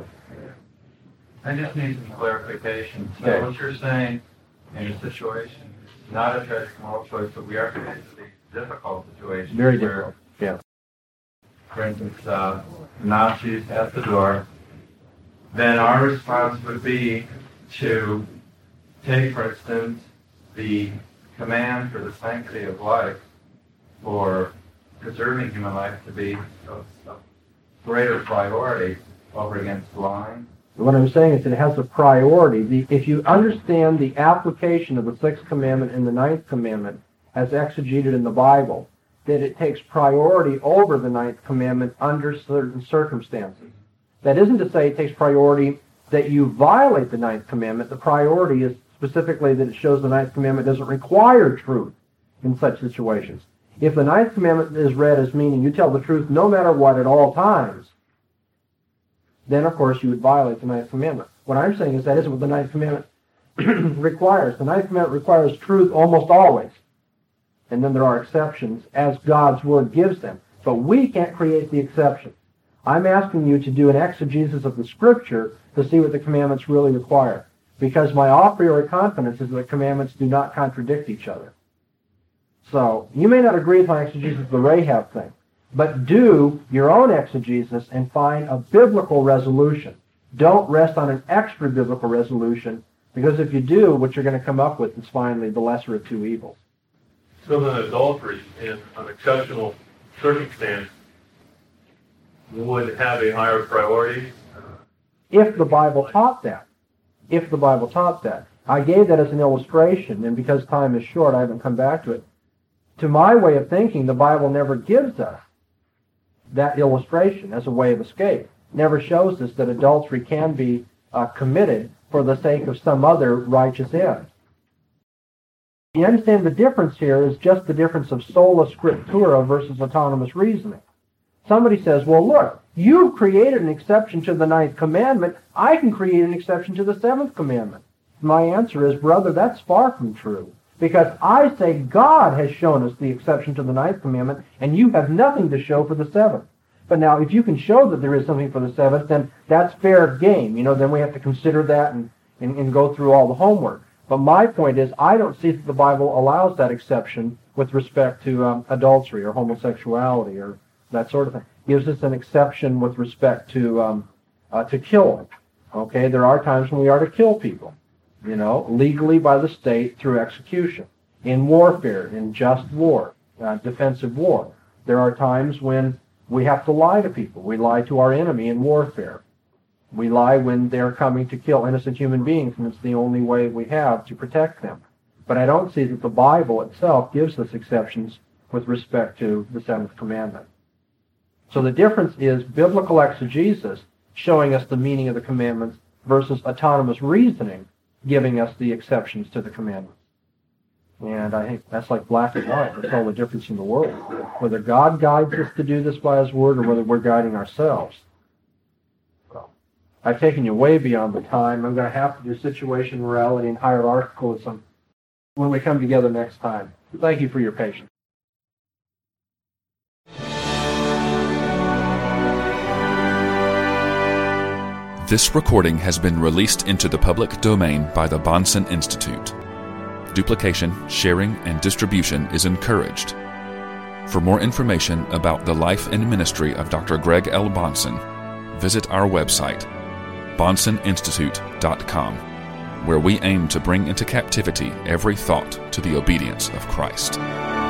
I just need some clarification. So Okay. what you're saying in a situation, not a tragic moral choice, but we are faced with these difficult situations. Very where, difficult. Yeah. For instance, uh, Nazis at the door, then our response would be to take, for instance, the command for the sanctity of life, for preserving human life, to be of, of greater priority over against lying. What I'm saying is that it has a priority. The, if you understand the application of the Sixth Commandment and the Ninth Commandment as exegeted in the Bible, that it takes priority over the Ninth Commandment under certain circumstances. That isn't to say it takes priority that you violate the Ninth Commandment. The priority is specifically that it shows the Ninth Commandment doesn't require truth in such situations. If the Ninth Commandment is read as meaning you tell the truth no matter what at all times, then of course you would violate the Ninth Commandment. What I'm saying is that isn't what the Ninth Commandment requires. The Ninth Commandment requires truth almost always. And then there are exceptions as God's Word gives them. But we can't create the exceptions. I'm asking you to do an exegesis of the Scripture to see what the commandments really require. Because my a priori confidence is that the commandments do not contradict each other. So, you may not agree with my exegesis of the Rahab thing, but do your own exegesis and find a biblical resolution. Don't rest on an extra biblical resolution, because if you do, what you're going to come up with is finally the lesser of two evils. So then adultery, in an exceptional circumstance, would have a higher priority? If the Bible taught that. If the Bible taught that. I gave that as an illustration, and because time is short, I haven't come back to it. To my way of thinking, the Bible never gives us that illustration as a way of escape. Never shows us that adultery can be uh, committed for the sake of some other righteous end. You understand the difference here is just the difference of sola scriptura versus autonomous reasoning. Somebody says, well, look, you've created an exception to the Ninth Commandment. I can create an exception to the Seventh Commandment. My answer is, brother, that's far from true. Because I say God has shown us the exception to the Ninth Commandment, and you have nothing to show for the Seventh. But now, if you can show that there is something for the Seventh, then that's fair game. You know, then we have to consider that and, and, and go through all the homework. But my point is, I don't see that the Bible allows that exception with respect to um, adultery or homosexuality or that sort of thing. It gives us an exception with respect to um, uh, to killing. Okay, there are times when we are to kill people, you know, legally by the state through execution. In warfare, in just war, uh, defensive war, there are times when we have to lie to people. We lie to our enemy in warfare. We lie when they're coming to kill innocent human beings, and it's the only way we have to protect them. But I don't see that the Bible itself gives us exceptions with respect to the Seventh Commandment. So the difference is biblical exegesis showing us the meaning of the commandments versus autonomous reasoning giving us the exceptions to the commandments. And I think that's like black and white. That's all the difference in the world. Whether God guides us to do this by His Word or whether we're guiding ourselves. So, I've taken you way beyond the time. I'm going to have to do situation, morality, and hierarchicalism when we come together next time. Thank you for your patience. This recording has been released into the public domain by the Bahnsen Institute. Duplication, sharing, and distribution is encouraged. For more information about the life and ministry of Doctor Greg L. Bahnsen, visit our website, bahnsen institute dot com, where we aim to bring into captivity every thought to the obedience of Christ.